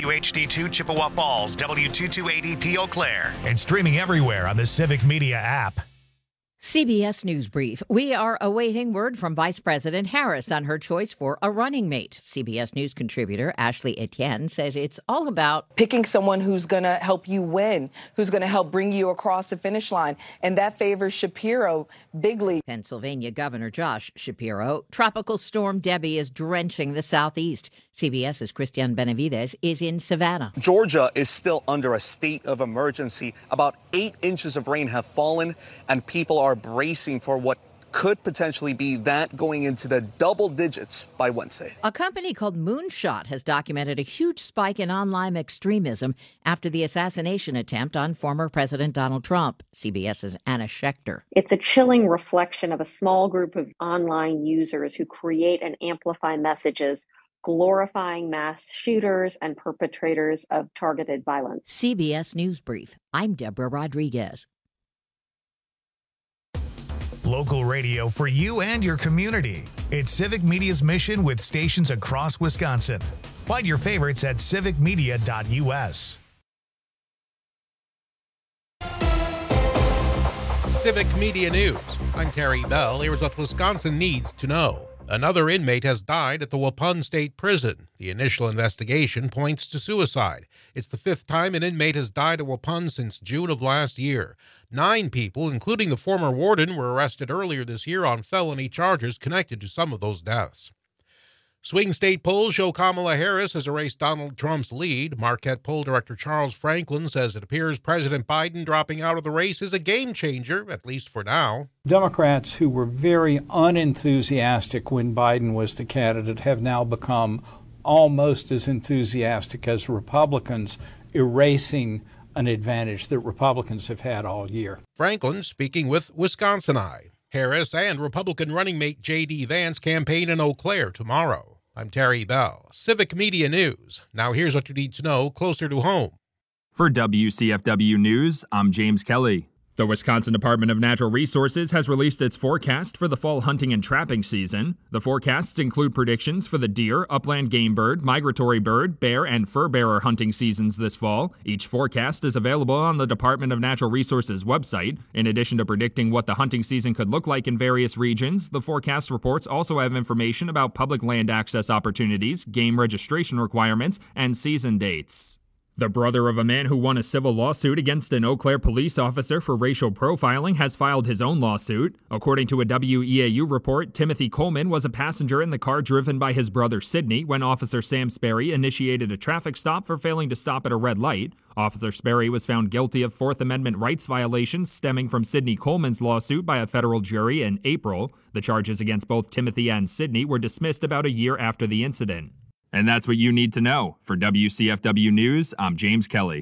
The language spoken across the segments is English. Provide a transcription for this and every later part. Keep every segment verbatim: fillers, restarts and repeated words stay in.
W H D two Chippewa Falls, W two two eight zero P Eau Claire, and streaming everywhere on the Civic Media app. C B S News Brief. We are awaiting word from Vice President Harris on her choice for a running mate. C B S News contributor Ashley Etienne says it's all about picking someone who's going to help you win, who's going to help bring you across the finish line. And that favors Shapiro bigly. Pennsylvania Governor Josh Shapiro. Tropical storm Debbie is drenching the southeast. CBS's Christian Benavides is in Savannah. Georgia is still under a state of emergency. About eight inches of rain have fallen, and people are bracing for what could potentially be that going into the double digits by Wednesday. A company called Moonshot has documented a huge spike in online extremism after the assassination attempt on former President Donald Trump. CBS's Anna Schechter. It's a chilling reflection of a small group of online users who create and amplify messages glorifying mass shooters and perpetrators of targeted violence. C B S News Brief. I'm Deborah Rodriguez. Local radio for you and your community. It's Civic Media's mission with stations across Wisconsin. Find your favorites at civic media dot U S. Civic Media News. I'm Terry Bell. Here's what Wisconsin needs to know. Another inmate has died at the Waupun State Prison. The initial investigation points to suicide. It's the fifth time an inmate has died at Waupun since June of last year. Nine people, including the former warden, were arrested earlier this year on felony charges connected to some of those deaths. Swing state polls show Kamala Harris has erased Donald Trump's lead. Marquette poll director Charles Franklin says it appears President Biden dropping out of the race is a game changer, at least for now. Democrats who were very unenthusiastic when Biden was the candidate have now become almost as enthusiastic as Republicans, erasing an advantage that Republicans have had all year. Franklin speaking with Wisconsin Eye. Harris and Republican running mate J D. Vance campaign in Eau Claire tomorrow. I'm Terry Bell, Civic Media News. Now here's what you need to know closer to home. For W C F W News, I'm James Kelly. The Wisconsin Department of Natural Resources has released its forecast for the fall hunting and trapping season. The forecasts include predictions for the deer, upland game bird, migratory bird, bear, and fur bearer hunting seasons this fall. Each forecast is available on the Department of Natural Resources website. In addition to predicting what the hunting season could look like in various regions, the forecast reports also have information about public land access opportunities, game registration requirements, and season dates. The brother of a man who won a civil lawsuit against an Eau Claire police officer for racial profiling has filed his own lawsuit. According to a W E A U report, Timothy Coleman was a passenger in the car driven by his brother Sidney when Officer Sam Sperry initiated a traffic stop for failing to stop at a red light. Officer Sperry was found guilty of Fourth Amendment rights violations stemming from Sidney Coleman's lawsuit by a federal jury in April. The charges against both Timothy and Sidney were dismissed about a year after the incident. And that's what you need to know. For W C F W News, I'm James Kelly.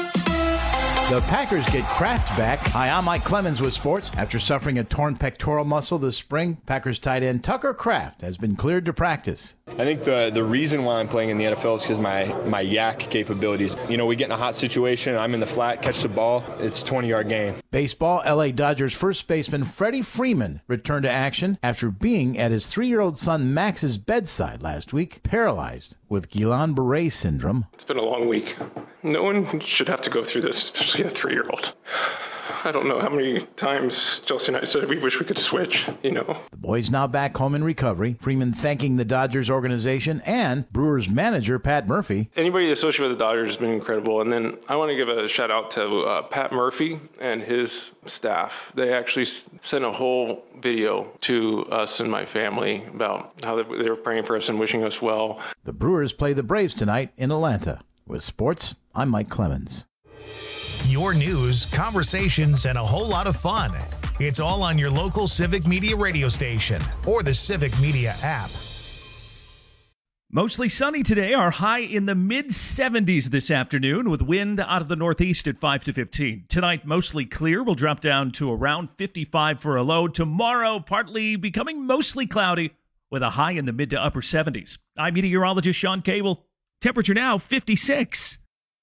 The Packers get Kraft back. Hi, I'm Mike Clemens with sports. After suffering a torn pectoral muscle this spring, Packers tight end Tucker Kraft has been cleared to practice. I think the the reason why I'm playing in the N F L is because my, my yak capabilities. You know, we get in a hot situation, I'm in the flat, catch the ball, it's a twenty-yard gain. Baseball, L A Dodgers first baseman Freddie Freeman returned to action after being at his three-year-old son Max's bedside last week, paralyzed with Guillain-Barré syndrome. It's been a long week. No one should have to go through this, especially a three-year-old. I don't know how many times Chelsea and I said we wish we could switch, you know. The boy's now back home in recovery. Freeman thanking the Dodgers organization and Brewers manager Pat Murphy. Anybody associated with the Dodgers has been incredible. And then I want to give a shout out to uh, Pat Murphy and his staff. They actually sent a whole video to us and my family about how they were praying for us and wishing us well. The Brewers play the Braves tonight in Atlanta. With sports, I'm Mike Clemens. Your news, conversations, and a whole lot of fun. It's all on your local Civic Media radio station or the Civic Media app. Mostly sunny today. Our high in the mid seventies this afternoon with wind out of the northeast at five to fifteen. Tonight, mostly clear. We'll drop down to around fifty-five for a low. Tomorrow, partly becoming mostly cloudy with a high in the mid to upper seventies. I'm meteorologist Sean Cable. Temperature now fifty-six.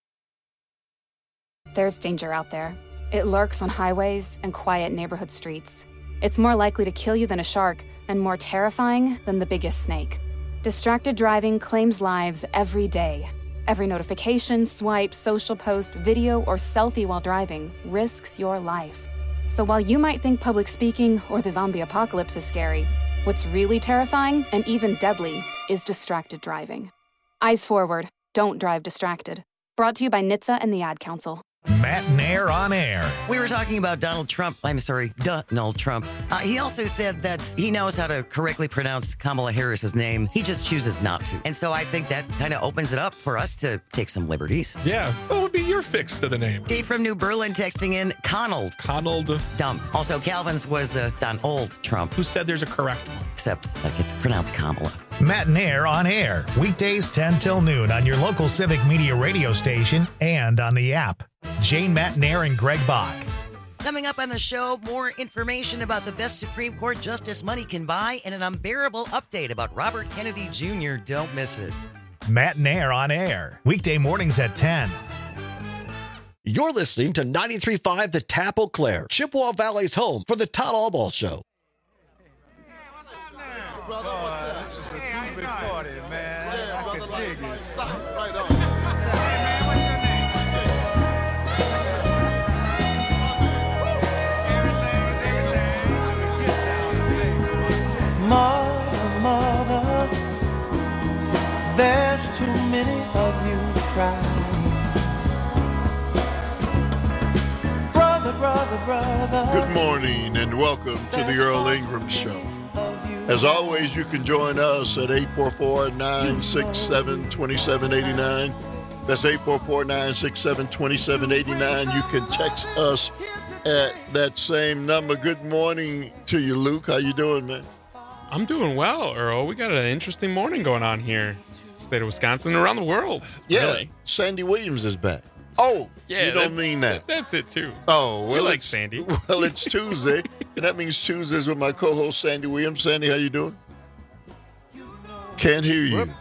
There's danger out there. It lurks on highways and quiet neighborhood streets. It's more likely to kill you than a shark and more terrifying than the biggest snake. Distracted driving claims lives every day. Every notification, swipe, social post, video, or selfie while driving risks your life. So while you might think public speaking or the zombie apocalypse is scary, what's really terrifying and even deadly is distracted driving. Eyes forward. Don't drive distracted. Brought to you by N H T S A and the Ad Council. Matt Nair on air. We were talking about Donald Trump. I'm sorry, Donald Trump. Uh, he also said that he knows how to correctly pronounce Kamala Harris's name. He just chooses not to. And so I think that kind of opens it up for us to take some liberties. Yeah. What would be your fix to the name? Dave from New Berlin texting in Conald. Conald. Dumb. Also, Calvin's was uh, Donald Trump. Who said there's a correct one? Except like it's pronounced Kamala. Matt Nair on air. Weekdays ten till noon on your local Civic Media radio station and on the app. Jane, Matt Nair, and Greg Bach. Coming up on the show, more information about the best Supreme Court justice money can buy and an unbearable update about Robert Kennedy Junior Don't miss it. Matt Nair on air. Weekday mornings at ten. You're listening to ninety-three point five The Tap Eau Claire, Chippewa Valley's home for the Todd Albaugh Show. Brother, what's up? This is a hey, big party, man. Yeah, I brother, can dig it. Stop, right on. Hey, man, what's your name? Mother, mother, there's too many of you crying. Brother, brother, brother. Good morning and welcome to the Earl Ingram Show. As always, you can join us at eight four four, nine six seven, two seven eight nine. That's eight four four, nine six seven, two seven eight nine. You can text us at that same number. Good morning to you, Luke. How you doing, man? I'm doing well, Earl. We got an interesting morning going on here. State of Wisconsin and around the world. Yeah, really. Sandy Williams is back. Oh, yeah, you don't that, mean that. That's it, too. Oh, well, we like it's, Sandy. Well, it's Tuesday, and that means Tuesdays with my co-host, Sandy Williams. Sandy, how you doing? Can't hear you. Whoop.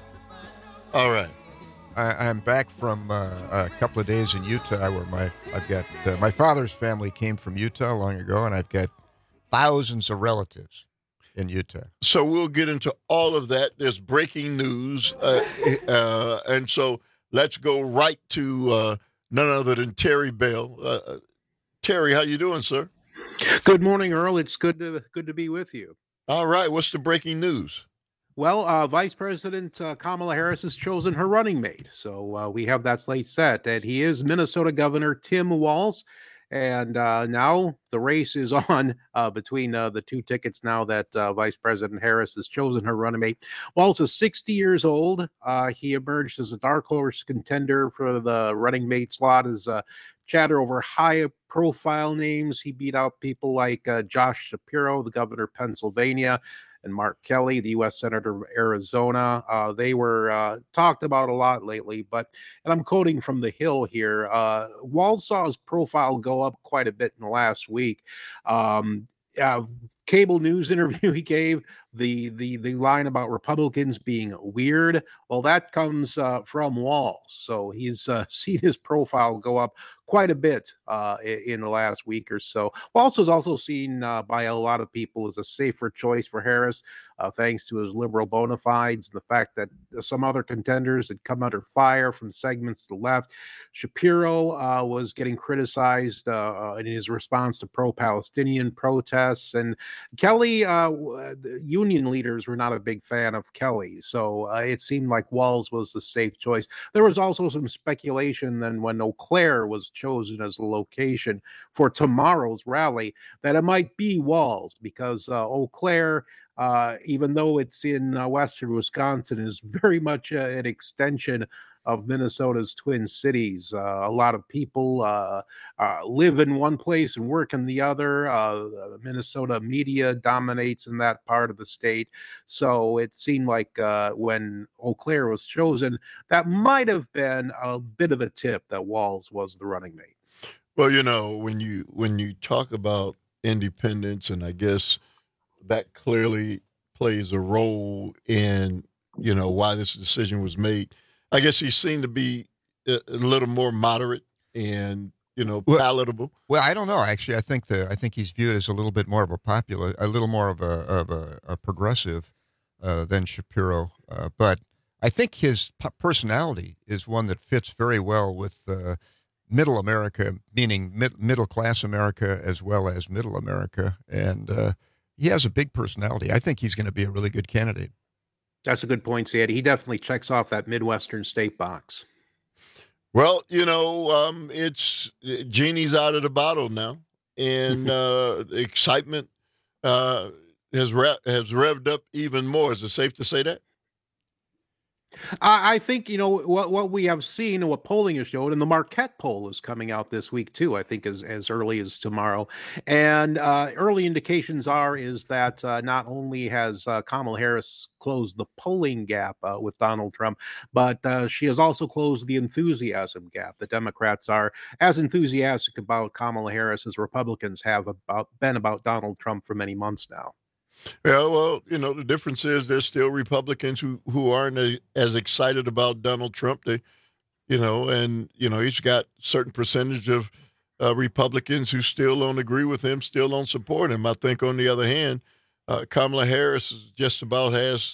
All right. I, I'm back from uh, a couple of days in Utah where my I've got uh, my father's family came from Utah long ago, and I've got thousands of relatives in Utah. So we'll get into all of that. There's breaking news, uh, uh, and so let's go right to uh, none other than Terry Bell. Uh, Terry, how you doing, sir? Good morning, Earl. It's good to good to be with you. All right. What's the breaking news? Well, uh, Vice President uh, Kamala Harris has chosen her running mate. So uh, we have that slate set. And he is Minnesota Governor Tim Walz. And uh, now the race is on uh, between uh, the two tickets now that uh, Vice President Harris has chosen her running mate. Walz is sixty years old. Uh, he emerged as a dark horse contender for the running mate slot as uh, chatter over high-profile names. He beat out people like uh, Josh Shapiro, the governor of Pennsylvania, and Mark Kelly, the U S Senator of Arizona. Uh, they were uh, talked about a lot lately, but, and I'm quoting from The Hill here, uh, Walz saw his profile go up quite a bit in the last week. Um, uh, cable news interview he gave, the the the line about Republicans being weird, well, that comes uh, from Walz. So he's uh, seen his profile go up quite a bit uh, in the last week or so. Walz was also seen uh, by a lot of people as a safer choice for Harris, uh, thanks to his liberal bona fides, the fact that some other contenders had come under fire from segments to the left. Shapiro uh, was getting criticized uh, in his response to pro-Palestinian protests, and Kelly, uh, the union leaders were not a big fan of Kelly, so uh, it seemed like Walz was the safe choice. There was also some speculation then when Eau Claire was chosen as the location for tomorrow's rally that it might be Walz, because uh, Eau Claire, uh, even though it's in uh, western Wisconsin, is very much uh, an extension of Minnesota's Twin Cities. Uh, a lot of people uh, uh, live in one place and work in the other. Uh, Minnesota media dominates in that part of the state. So it seemed like uh, when Eau Claire was chosen, that might have been a bit of a tip that Walz was the running mate. Well, you know, when you when you talk about independence, and I guess that clearly plays a role in, you know, why this decision was made. I guess he seemed to be a, a little more moderate and, you know, palatable. Well, I don't know. Actually, I think the I think he's viewed as a little bit more of a popular, a little more of a of a, a progressive uh, than Shapiro. Uh, but I think his p- personality is one that fits very well with uh, middle America, meaning mid- middle-class America as well as middle America. And uh, he has a big personality. I think he's going to be a really good candidate. That's a good point, Sandy. He definitely checks off that Midwestern state box. Well, you know, um, it's genie's out of the bottle now, and uh, excitement uh, has re- has revved up even more. Is it safe to say that? I I think, you know, what what we have seen and what polling has showed, and the Marquette poll is coming out this week too, I think as as early as tomorrow. And uh, early indications are is that uh, not only has uh, Kamala Harris closed the polling gap uh, with Donald Trump, but uh, she has also closed the enthusiasm gap. The Democrats are as enthusiastic about Kamala Harris as Republicans have about been about Donald Trump for many months now. Yeah, well, you know, the difference is there's still Republicans who, who aren't a, as excited about Donald Trump. They, you know, and, you know, he's got a certain percentage of uh, Republicans who still don't agree with him, still don't support him. I think, on the other hand, uh, Kamala Harris just about has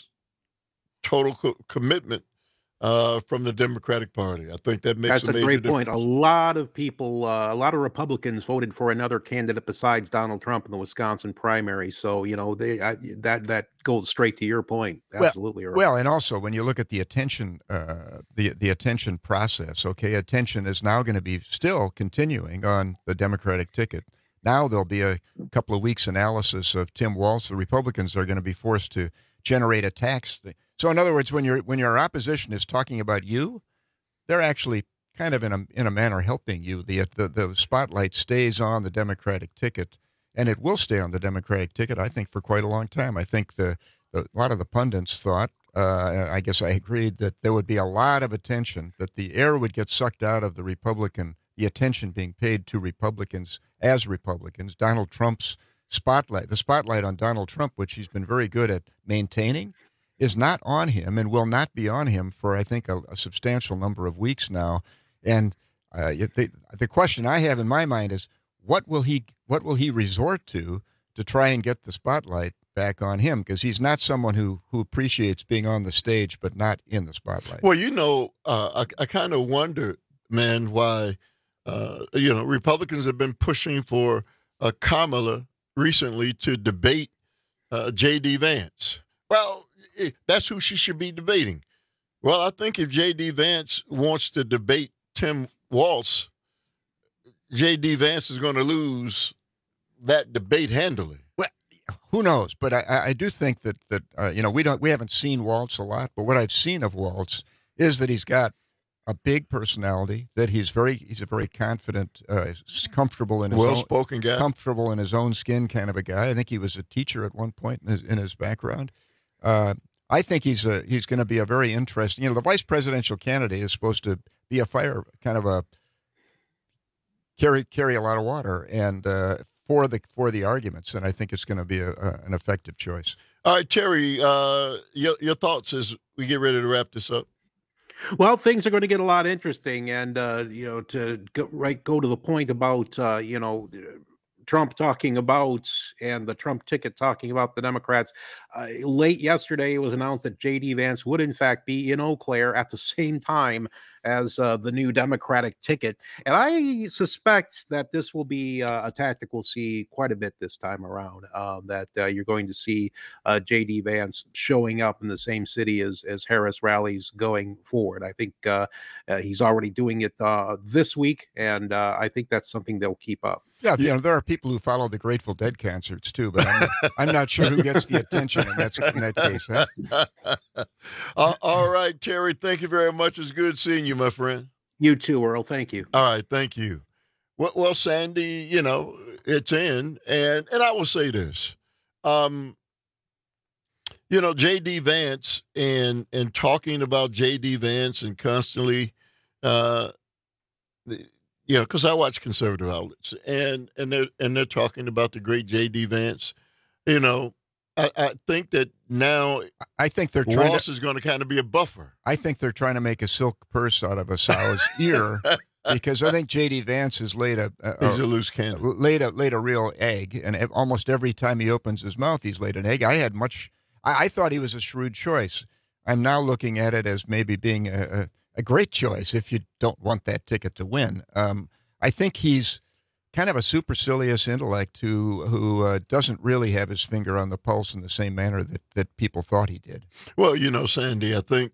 total co- commitment uh, from the Democratic Party. I think that makes That's a a major great difference. point. A lot of people, uh, a lot of Republicans voted for another candidate besides Donald Trump in the Wisconsin primary. So, you know, they I, that that goes straight to your point. Absolutely. Well, Earl. well, and also when you look at the attention, uh, the the attention process, okay, attention is now going to be still continuing on the Democratic ticket. Now there'll be a couple of weeks analysis of Tim Walz. The Republicans are going to be forced to generate a tax thing. So in other words, when your when your opposition is talking about you, they're actually kind of in a in a manner helping you. The the the spotlight stays on the Democratic ticket, and it will stay on the Democratic ticket, I think, for quite a long time. I think the, the a lot of the pundits thought, uh, I guess I agreed, that there would be a lot of attention, that the air would get sucked out of the Republican, the attention being paid to Republicans as Republicans. Donald Trump's spotlight, the spotlight on Donald Trump, which he's been very good at maintaining, is not on him and will not be on him for, I think, a, a substantial number of weeks now. And uh, the, the question I have in my mind is, what will he what will he resort to to try and get the spotlight back on him? Because he's not someone who, who appreciates being on the stage but not in the spotlight. Well, you know, uh, I, I kind of wonder, man, why, uh, you know, Republicans have been pushing for uh, Kamala recently to debate uh, J D. Vance. Well, that's who she should be debating. Well, I think if J D. Vance wants to debate Tim Walz, J D. Vance is going to lose that debate handily. Well, who knows? But I, I do think that that uh, you know we don't we haven't seen Walz a lot, but what I've seen of Walz is that he's got a big personality. That he's very he's a very confident, uh, comfortable in his well-spoken own, guy, comfortable in his own skin kind of a guy. I think he was a teacher at one point in his, in his background. Uh, I think he's a, he's going to be a very interesting. You know, the vice presidential candidate is supposed to be a fire kind of a carry carry a lot of water and uh, for the for the arguments, and I think it's going to be a, a, an effective choice. All right, Terry, uh, your your thoughts as we get ready to wrap this up. Well, things are going to get a lot interesting, and uh, you know, to go, right go to the point about uh, you know. Trump talking about and the Trump ticket talking about the Democrats. Uh, late yesterday, it was announced that J D. Vance would, in fact, be in Eau Claire at the same time as uh, the new Democratic ticket. And I suspect that this will be uh, a tactic we'll see quite a bit this time around, uh, that uh, you're going to see uh, J D. Vance showing up in the same city as, as Harris rallies going forward. I think uh, uh, he's already doing it uh, this week, and uh, I think that's something they'll keep up. Yeah, you know, there are people who follow the Grateful Dead concerts too, but I'm not, I'm not sure who gets the attention in that, in that case. Huh? uh, all right, Terry, thank you very much. It's good seeing you, my friend. You too, Earl. Thank you. All right, thank you. Well, well Sandy, you know, it's in, and and I will say this. Um, you know, J D. Vance and and talking about J D. Vance and constantly uh, – you know, because I watch conservative outlets, and and they're and they're talking about the great J D. Vance. You know, I, I think that now I think they're trying Walz to, is going to kind of be a buffer. I think they're trying to make a silk purse out of a sow's ear, because I think J D. Vance has laid a, a, he's a loose cannon, laid a laid a real egg, and almost every time he opens his mouth, he's laid an egg. I had much. I, I thought he was a shrewd choice. I'm now looking at it as maybe being a, a, a great choice if you don't want that ticket to win. Um, I think he's kind of a supercilious intellect who who uh, doesn't really have his finger on the pulse in the same manner that, that people thought he did. Well, you know, Sandy, I think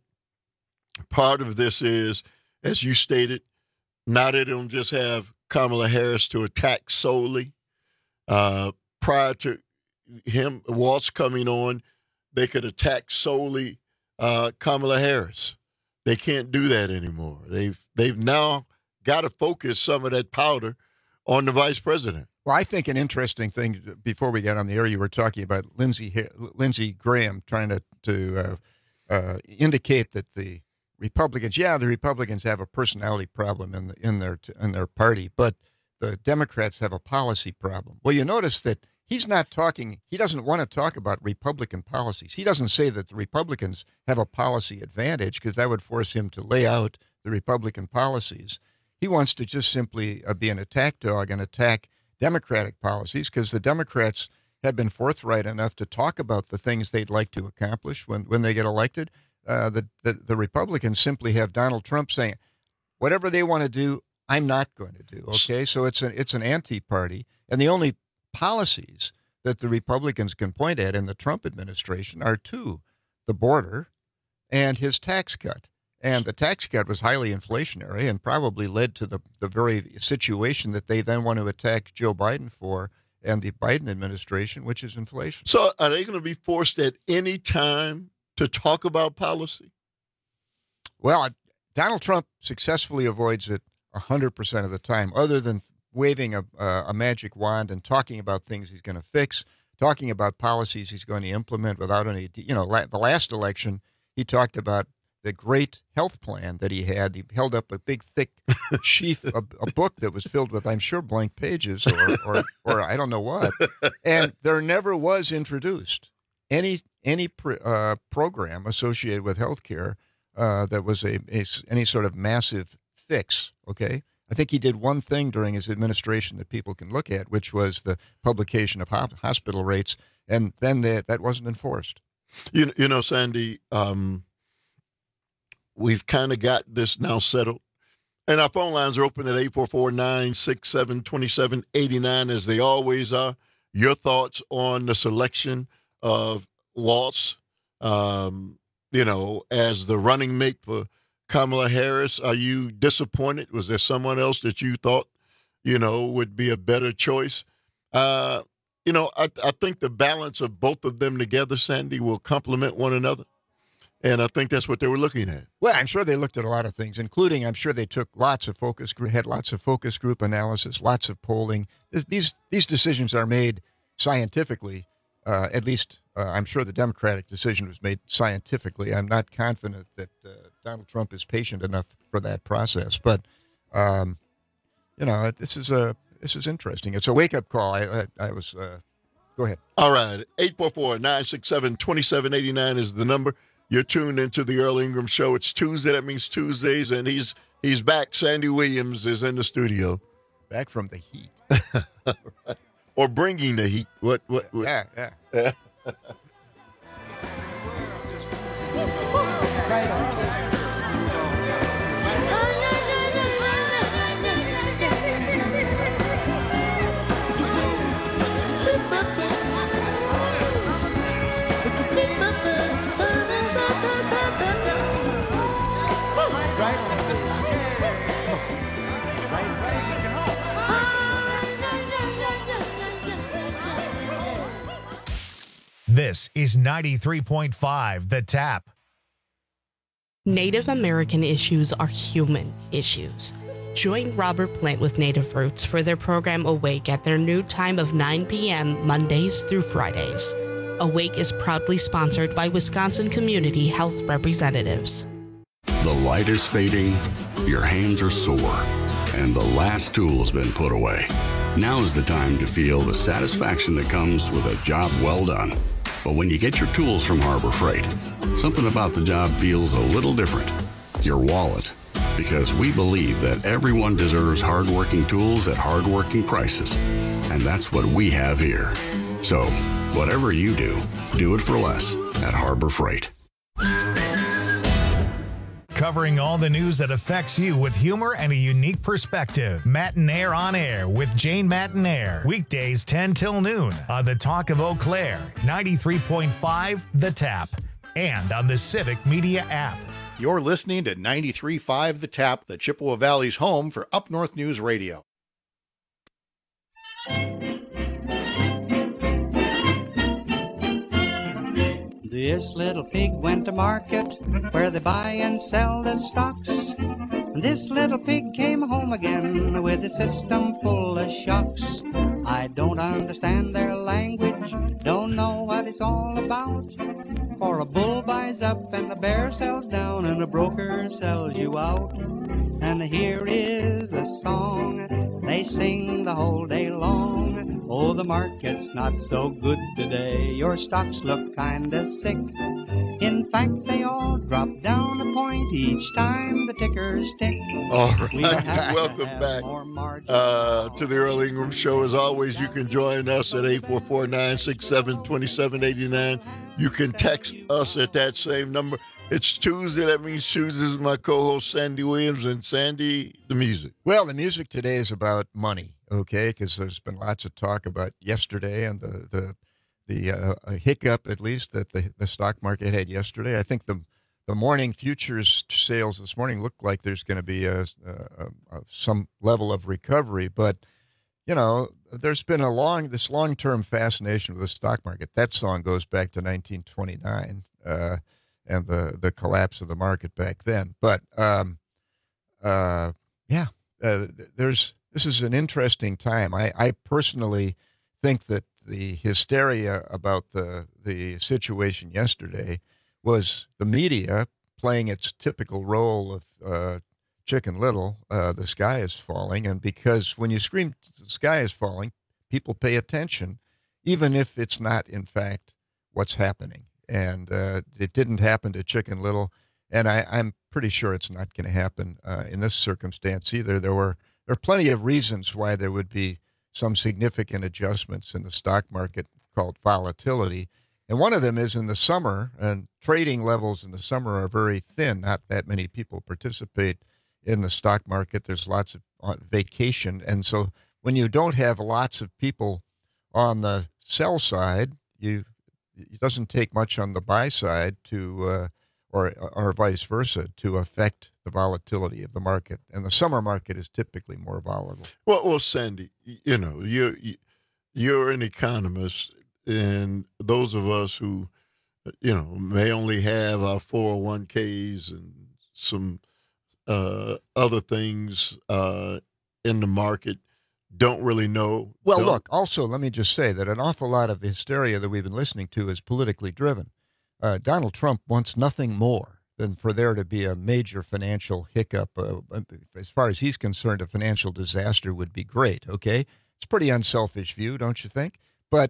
part of this is, as you stated, now they don't just have Kamala Harris to attack solely. Uh, prior to him, Waltz coming on, they could attack solely uh, Kamala Harris. They can't do that anymore. They've they've now got to focus some of that powder on the vice president. Well, I think an interesting thing, before we got on the air, you were talking about Lindsey Lindsey Graham trying to, to uh, uh, indicate that the Republicans, yeah, the Republicans have a personality problem in, the, in, their, in their party, but the Democrats have a policy problem. Well, you notice that he's not talking, he doesn't want to talk about Republican policies. He doesn't say that the Republicans have a policy advantage because that would force him to lay out the Republican policies. He wants to just simply uh, be an attack dog and attack Democratic policies because the Democrats have been forthright enough to talk about the things they'd like to accomplish when, when they get elected. Uh, the, the, the Republicans simply have Donald Trump saying, whatever they want to do, I'm not going to do. Okay, so it's an, it's an anti-party. And the only policies that the Republicans can point at in the Trump administration are two, the border and his tax cut. And the tax cut was highly inflationary and probably led to the, the very situation that they then want to attack Joe Biden for and the Biden administration, which is inflation. So are they going to be forced at any time to talk about policy? Well, Donald Trump successfully avoids it one hundred percent of the time, other than waving a, uh, a magic wand and talking about things he's going to fix, talking about policies he's going to implement without any, you know, la- the last election, he talked about the great health plan that he had. He held up a big, thick sheath, a, a book that was filled with, I'm sure, blank pages or, or, or I don't know what. And there never was introduced any any pr- uh, program associated with health care uh, that was a, a any sort of massive fix, okay? I think he did one thing during his administration that people can look at, which was the publication of ho- hospital rates, and then that that wasn't enforced. You, you know, Sandy, um, we've kind of got this now settled. And our phone lines are open at eight four four, nine six seven, two seven eight nine, as they always are. Your thoughts on the selection of Waltz, um, you know, as the running mate for Kamala Harris. Are you disappointed? Was there someone else that you thought, you know, would be a better choice? Uh, you know, I, I think the balance of both of them together, Sandy, will complement one another. And I think that's what they were looking at. Well, I'm sure they looked at a lot of things, including I'm sure they took lots of focus group, had lots of focus group analysis, lots of polling. This, these these decisions are made scientifically. Uh, at least uh, I'm sure the Democratic decision was made scientifically. I'm not confident that uh, Donald Trump is patient enough for that process. But um, you know, this is a this is interesting. It's a wake up call. I I, I was. Uh, go ahead. All right, eight four four, nine six seven, two seven eight nine is the number. You're tuned into the Earl Ingram Show. It's Tuesday. That means Tuesdays, and he's he's back. Sandy Williams is in the studio, back from the heat, right. Or bringing the heat. What? What? what? Yeah, yeah. yeah. This is ninety-three point five The Tap. Native American issues are human issues. Join Robert Plant with Native Roots for their program Awake at their new time of nine p.m. Mondays through Fridays. Awake is proudly sponsored by Wisconsin Community Health Representatives. The light is fading, your hands are sore, and the last tool has been put away. Now is the time to feel the satisfaction that comes with a job well done. But when you get your tools from Harbor Freight, something about the job feels a little different. Your wallet. Because we believe that everyone deserves hardworking tools at hardworking prices. And that's what we have here. So, whatever you do, do it for less at Harbor Freight. covering all the news that affects you with humor and a unique perspective. Matinaire on Air with Jane Matinaire. Weekdays ten till noon on the Talk of Eau Claire, ninety-three point five The Tap, and on the Civic Media app. You're listening to ninety-three point five The Tap, the Chippewa Valley's home for Up North News Radio. This little pig went to market where they buy and sell the stocks. This little pig came home again with a system full of shocks. I don't understand their language, don't know what it's all about. For a bull buys up and the bear sells down and the broker sells you out. And here is the song they sing the whole day long. Oh, the market's not so good today, your stocks look kinda sick. In fact, they all drop down a point each time the tickers tick. All right, welcome back uh, to the Earl Ingram Show. As always, you can join us at eight four four, nine six seven, two seven eight nine. You can text us at that same number. It's Tuesday. That means Tuesday is my co-host, Sandy Williams. And Sandy, the music. Well, the music today is about money, okay, because there's been lots of talk about yesterday and the the, the uh, a hiccup, at least, that the, the stock market had yesterday. I think the the morning futures sales this morning look like there's going to be a, a, a, some level of recovery. But, you know, there's been a long, this long-term fascination with the stock market. That song goes back to nineteen twenty-nine. Uh, and the, the collapse of the market back then. But, um, uh, yeah, uh, there's this is an interesting time. I, I personally think that the hysteria about the, the situation yesterday was the media playing its typical role of uh, Chicken Little, uh, the sky is falling. And because when you scream, the sky is falling, people pay attention, even if it's not, in fact, what's happening. And uh, it didn't happen to Chicken Little, and I, I'm pretty sure it's not going to happen uh, in this circumstance either. There were there are plenty of reasons why there would be some significant adjustments in the stock market called volatility, and one of them is in the summer, and trading levels in the summer are very thin. Not that many people participate in the stock market. There's lots of uh, vacation, and so when you don't have lots of people on the sell side, you it doesn't take much on the buy side to, uh, or or vice versa, to affect the volatility of the market. And the summer market is typically more volatile. Well, well, Sandy, you know, you're you're an economist, and those of us who, you know, may only have our four oh one k's and some uh, other things uh, in the market, don't really know. Well, don't. Look, also, let me just say that an awful lot of the hysteria that we've been listening to is politically driven. Uh, Donald Trump wants nothing more than for there to be a major financial hiccup. Uh, as far as he's concerned, a financial disaster would be great, okay? It's a pretty unselfish view, don't you think? But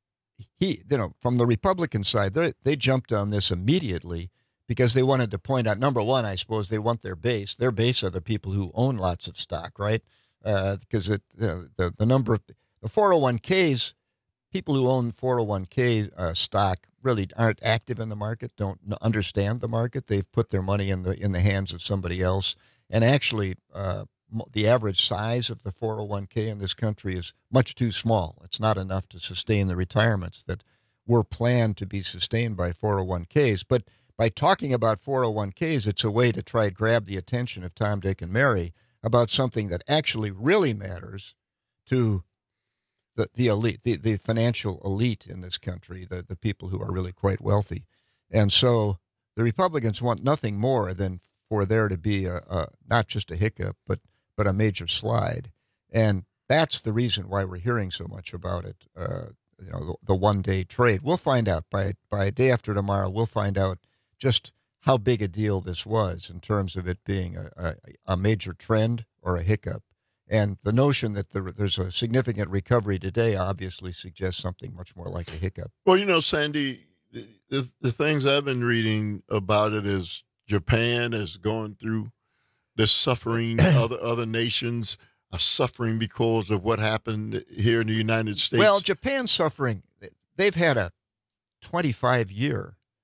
he, you know, from the Republican side, they they jumped on this immediately because they wanted to point out, number one, I suppose they want their base. Their base are the people who own lots of stock, right? Because uh, it uh, the the number of the four oh one k's, people who own four oh one k uh, stock really aren't active in the market, don't understand the market. They've put their money in the in the hands of somebody else, and actually, uh, the average size of the four oh one k in this country is much too small. It's not enough to sustain the retirements that were planned to be sustained by four oh one k's. But by talking about four oh one k's, it's a way to try to grab the attention of Tom, Dick, and Mary about something that actually really matters to the, the elite, the, the financial elite in this country, the, the people who are really quite wealthy. And so the Republicans want nothing more than for there to be a, a not just a hiccup, but but a major slide. And that's the reason why we're hearing so much about it, uh, you know, the, the one-day trade. We'll find out by, by day after tomorrow, we'll find out just how big a deal this was in terms of it being a, a, a major trend or a hiccup. And the notion that there, there's a significant recovery today obviously suggests something much more like a hiccup. Well, you know, Sandy, the, the things I've been reading about it is Japan is going through this suffering. other other nations are suffering because of what happened here in the United States. Well, Japan's suffering. They've had a twenty-five year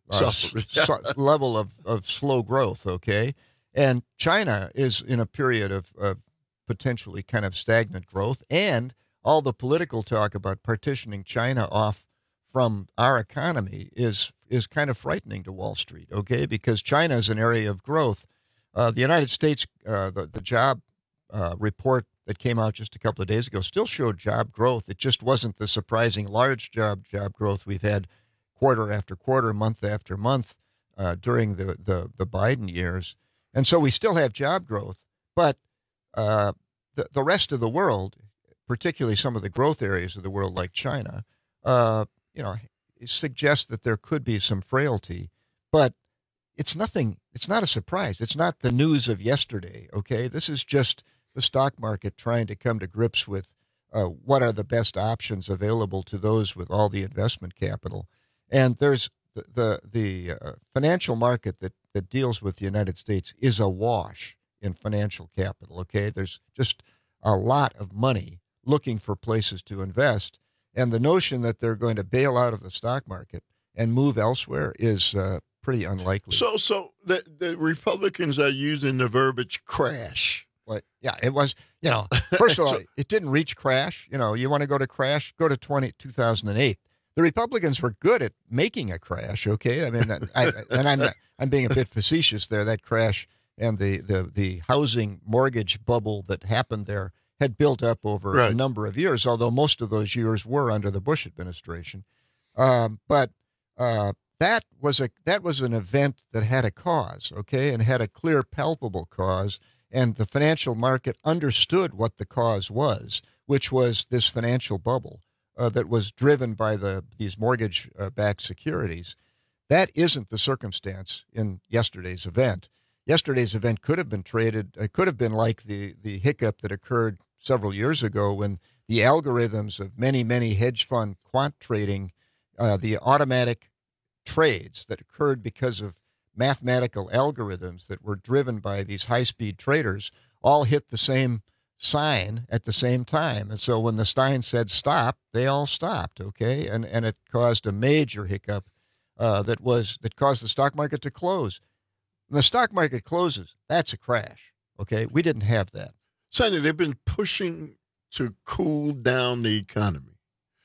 uh, Suffering. s- level of, of slow growth, okay? And China is in a period of, of potentially kind of stagnant growth, and all the political talk about partitioning China off from our economy is is kind of frightening to Wall Street, okay? Because China is an area of growth. Uh, the United States, uh, the, the job uh, report that came out just a couple of days ago still showed job growth. It just wasn't the surprising large job job growth we've had quarter after quarter, month after month uh, during the, the, the Biden years. And so we still have job growth, but uh, the, the rest of the world, particularly some of the growth areas of the world like China, uh, you know, suggests that there could be some frailty, but it's nothing, it's not a surprise. It's not the news of yesterday, okay? This is just the stock market trying to come to grips with uh, what are the best options available to those with all the investment capital. And there's the the, the uh, financial market that, that deals with the United States is awash in financial capital, okay? There's just a lot of money looking for places to invest. And the notion that they're going to bail out of the stock market and move elsewhere is uh, pretty unlikely. So, so the, the Republicans are using the verbiage crash. But yeah, it was, you know, first of all, it didn't reach crash. You know, you want to go to crash, go to twenty, two thousand eight. The Republicans were good at making a crash, okay? I mean, I, and I'm I'm being a bit facetious there. That crash and the, the, the housing mortgage bubble that happened there had built up over right. a number of years, although most of those years were under the Bush administration. Um, but uh, that was a that was an event that had a cause, okay, and had a clear, palpable cause, and the financial market understood what the cause was, which was this financial bubble uh, that was driven by the these mortgage-backed securities. That isn't the circumstance in yesterday's event. Yesterday's event could have been traded, it could have been like the, the hiccup that occurred several years ago when the algorithms of many, many hedge fund quant trading, uh, the automatic trades that occurred because of mathematical algorithms that were driven by these high-speed traders all hit the same sign at the same time. And so when the sign said stop, they all stopped, okay? And and it caused a major hiccup uh, that was that caused the stock market to close. When the stock market closes, that's a crash, okay? We didn't have that. Sonny, they've been pushing to cool down the economy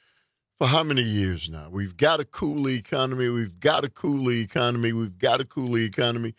for how many years now? We've got to cool the economy. We've got to cool the economy. We've got to cool the economy.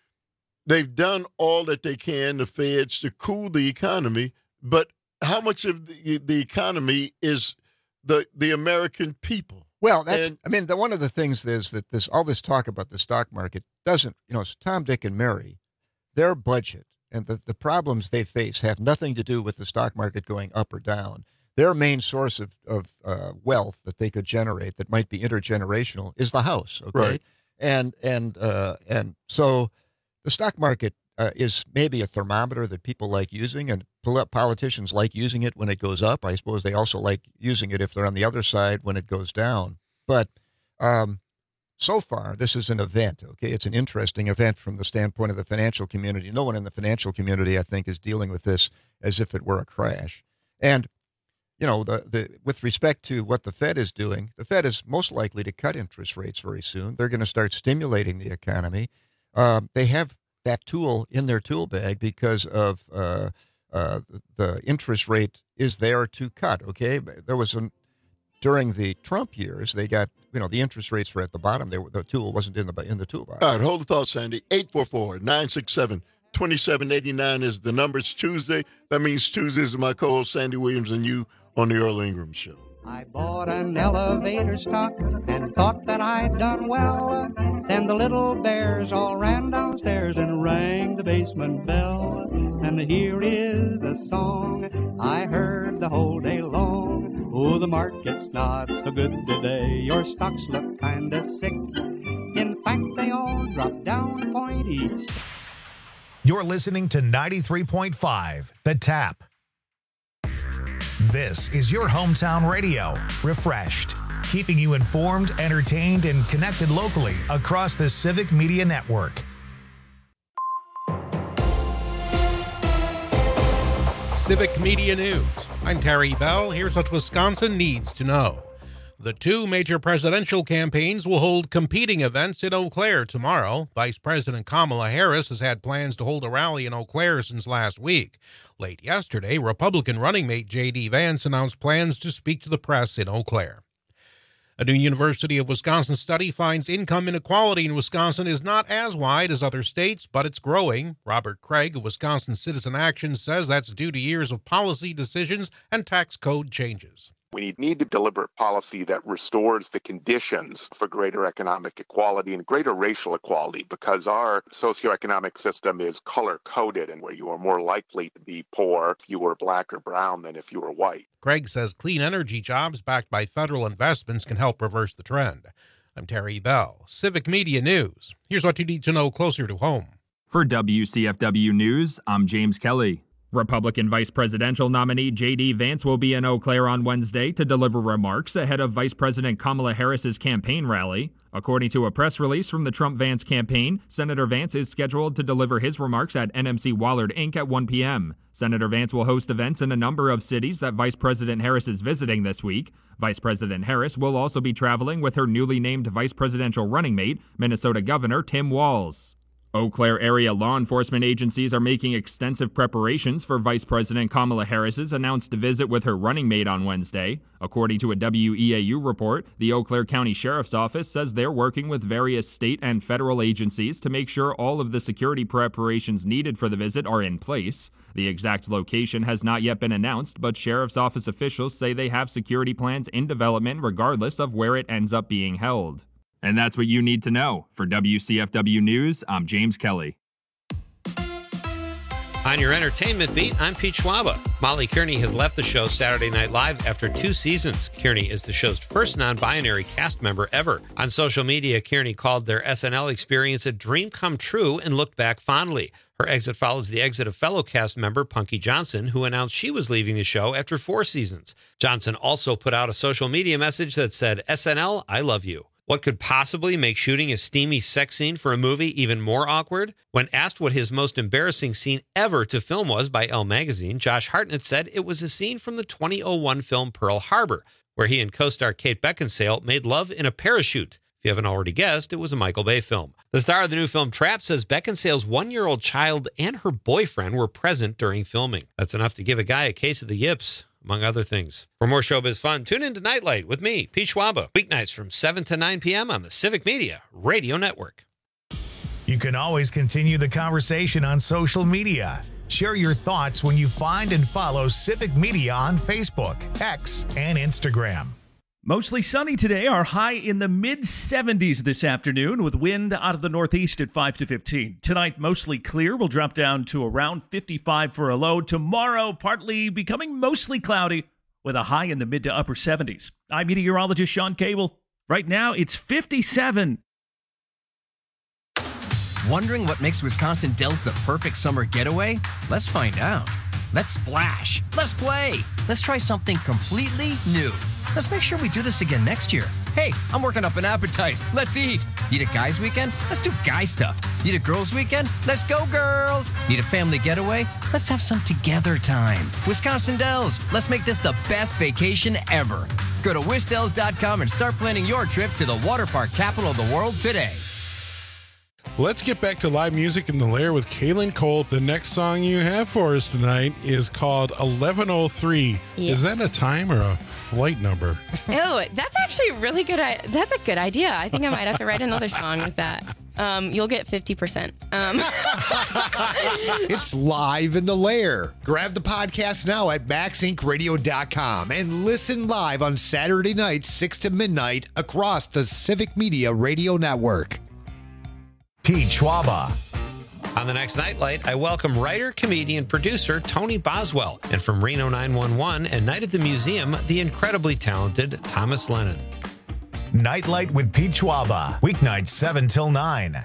They've done all that they can, the feds, to cool the economy. But how much of the, the economy is the the American people? Well, that's, and, I mean, the, one of the things is that this all this talk about the stock market doesn't, you know, it's Tom, Dick, and Mary, their budget and the, the problems they face have nothing to do with the stock market going up or down. Their main source of, of uh, wealth that they could generate that might be intergenerational is the house, okay? Right. And, and, uh, and so the stock market uh, is maybe a thermometer that people like using, and pol- politicians like using it when it goes up. I suppose they also like using it if they're on the other side when it goes down. But um, so far, this is an event, okay? It's an interesting event from the standpoint of the financial community. No one in the financial community, I think, is dealing with this as if it were a crash. And, you know, the, the with respect to what the Fed is doing, the Fed is most likely to cut interest rates very soon. They're going to start stimulating the economy. Uh, they have that tool in their tool bag because of uh, uh, the interest rate is there to cut, okay? There was an During the Trump years, they got, you know, the interest rates were at the bottom. They were, the tool wasn't in the in the toolbox. All right, hold the thought, Sandy. eight four four, nine six seven, two seven eight nine is the number. It's Tuesday. That means Tuesdays is my co-host, Sandy Williams, and you on the Earl Ingram Show. I bought an elevator stock and thought that I'd done well. Then the little bears all ran downstairs and rang the basement bell. And here is the song I heard the whole day long. Oh, the market's not so good today. Your stocks look kinda sick. In fact, they all dropped down a point each. You're listening to ninety-three point five, The Tap. This is your hometown radio, refreshed, keeping you informed, entertained, and connected locally across the Civic Media Network. Civic Media News. I'm Terry Bell. Here's what Wisconsin needs to know. The two major presidential campaigns will hold competing events in Eau Claire tomorrow. Vice President Kamala Harris has had plans to hold a rally in Eau Claire since last week. Late yesterday, Republican running mate J D. Vance announced plans to speak to the press in Eau Claire. A new University of Wisconsin study finds income inequality in Wisconsin is not as wide as other states, but it's growing. Robert Craig of Wisconsin Citizen Action says that's due to years of policy decisions and tax code changes. We need a deliberate policy that restores the conditions for greater economic equality and greater racial equality, because our socioeconomic system is color-coded, and where you are more likely to be poor if you were black or brown than if you were white. Craig says clean energy jobs backed by federal investments can help reverse the trend. I'm Terry Bell, Civic Media News. Here's what you need to know closer to home. For W C F W News, I'm James Kelly. Republican vice presidential nominee J D. Vance will be in Eau Claire on Wednesday to deliver remarks ahead of Vice President Kamala Harris's campaign rally. According to a press release from the Trump-Vance campaign, Senator Vance is scheduled to deliver his remarks at N M C Wallard Incorporated at one p.m. Senator Vance will host events in a number of cities that Vice President Harris is visiting this week. Vice President Harris will also be traveling with her newly named vice presidential running mate, Minnesota Governor Tim Walz. Eau Claire area law enforcement agencies are making extensive preparations for Vice President Kamala Harris's announced visit with her running mate on Wednesday. According to a W E A U report, the Eau Claire County Sheriff's Office says they're working with various state and federal agencies to make sure all of the security preparations needed for the visit are in place. The exact location has not yet been announced, but Sheriff's Office officials say they have security plans in development regardless of where it ends up being held. And that's what you need to know. For W C F W News, I'm James Kelly. On your entertainment beat, I'm Pete Schwaba. Molly Kearney has left the show Saturday Night Live after two seasons. Kearney is the show's first non-binary cast member ever. On social media, Kearney called their S N L experience a dream come true and looked back fondly. Her exit follows the exit of fellow cast member Punky Johnson, who announced she was leaving the show after four seasons. Johnson also put out a social media message that said, S N L, I love you. What could possibly make shooting a steamy sex scene for a movie even more awkward? When asked what his most embarrassing scene ever to film was by Elle Magazine, Josh Hartnett said it was a scene from the twenty oh one film Pearl Harbor, where he and co-star Kate Beckinsale made love in a parachute. If you haven't already guessed, it was a Michael Bay film. The star of the new film Trapped says Beckinsale's one-year-old child and her boyfriend were present during filming. That's enough to give a guy a case of the yips, among other things. For more showbiz fun, tune in to Nightlight with me, Pete Schwaba, weeknights from seven to nine p.m. on the Civic Media Radio Network. You can always continue the conversation on social media. Share your thoughts when you find and follow Civic Media on Facebook, X, and Instagram. Mostly sunny today. Our high in the mid seventies this afternoon with wind out of the northeast at five to fifteen. Tonight, mostly clear. We'll drop down to around fifty-five for a low. Tomorrow, partly becoming mostly cloudy with a high in the mid to upper seventies. I'm meteorologist Sean Cable. Right now, it's fifty-seven. Wondering what makes Wisconsin Dells the perfect summer getaway? Let's find out. Let's splash. Let's play. Let's try something completely new. Let's make sure we do this again next year. Hey, I'm working up an appetite. Let's eat. Need a guys' weekend? Let's do guy stuff. Need a girls' weekend? Let's go, girls. Need a family getaway? Let's have some together time. Wisconsin Dells, let's make this the best vacation ever. Go to wisdells dot com and start planning your trip to the water park capital of the world today. Let's get back to live music in the Lair with Kaylin Cole. The next song you have for us tonight is called eleven oh three. Yes. Is that a time or a flight number? Oh, that's actually really good. That's a good idea. I think I might have to write another song with that. Um, you'll get fifty percent. Um. It's live in the Lair. Grab the podcast now at max inc radio dot com and listen live on Saturday nights, six to midnight across the Civic Media Radio Network. Pete Schwaba. On the next Nightlight, I welcome writer, comedian, producer Tony Boswell, and from Reno nine one one and Night at the Museum, the incredibly talented Thomas Lennon. Nightlight with Pete Schwaba, weeknights seven till nine.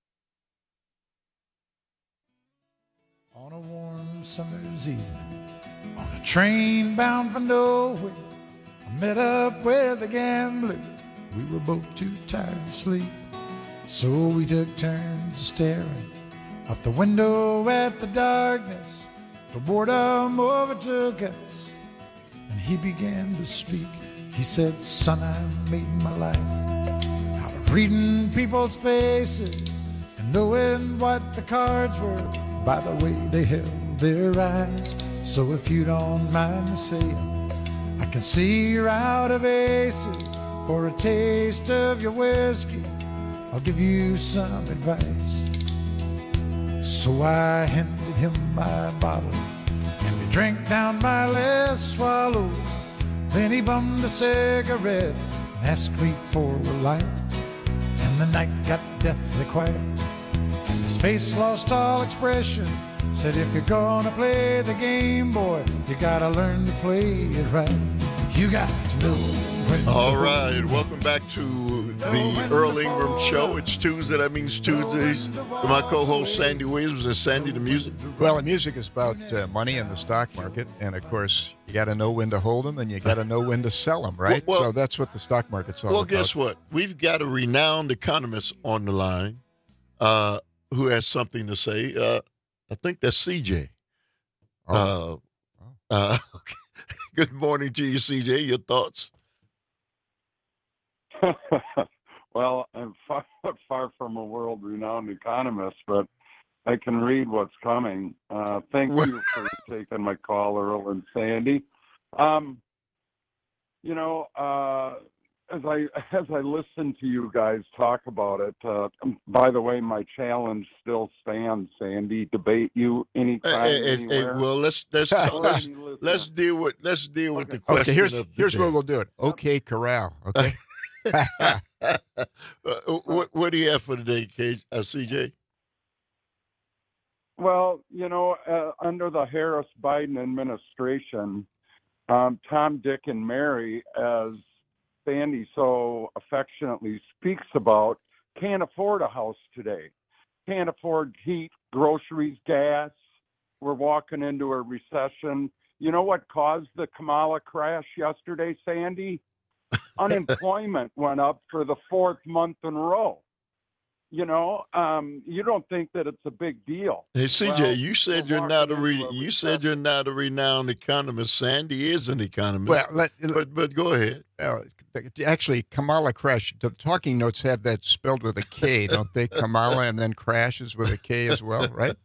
On a warm summer's evening, on a train bound for nowhere, I met up with a gambler. We were both too tired to sleep. So we took turns staring out the window at the darkness. The boredom overtook us, and he began to speak. He said, son, I made my life out of reading people's faces and knowing what the cards were by the way they held their eyes. So if you don't mind me saying, I can see you're out of aces. For a taste of your whiskey, I'll give you some advice. So I handed him my bottle, and we drank down my last swallow. Then he bummed a cigarette and asked me for a light. And the night got deathly quiet, and his face lost all expression. Said, if you're gonna play the game, boy, you gotta learn to play it right. You got to know when. All right, welcome back to the Earl Ingram Show. It's Tuesday. That means Tuesdays. My co-host Sandy Williams and Sandy the Music. Well, the music is about uh, money in the stock market, and of course, you got to know when to hold them, and you got to know when to sell them, right? Well, well, so that's what the stock market's all well, about. Well, guess what? We've got a renowned economist on the line uh, who has something to say. Uh, I think that's C J. Oh. Uh, uh, okay. Good morning to you, C J. Your thoughts? Well, I'm far, far from a world-renowned economist, but I can read what's coming. Uh, thank you for taking my call, Earl and Sandy. Um, you know, uh, as I as I listen to you guys talk about it, uh, by the way, my challenge still stands, Sandy. Debate you anytime, Hey, hey, anywhere. hey, well, let's let's let's, let's deal with let's deal with the question. Okay, here's of the here's day. where we'll do it. Okay, Corral. Okay. uh, what, what do you have for today, K, uh, C J? Well, you know, uh, under the Harris-Biden administration, um, Tom, Dick, and Mary, as Sandy so affectionately speaks about, can't afford a house today. Can't afford heat, groceries, gas. We're walking into a recession. You know what caused the Kamala crash yesterday, Sandy? Unemployment went up for the fourth month in a row. You know, um, you don't think that it's a big deal. Hey, C J, Well, you said we're you're not a walking re- into a you said you're not a renowned economist. Sandy is an economist. Well, let, but but go ahead. Uh, actually, Kamala Crash. The talking notes have that spelled with a K, don't they? Kamala, and then crashes with a K as well, right?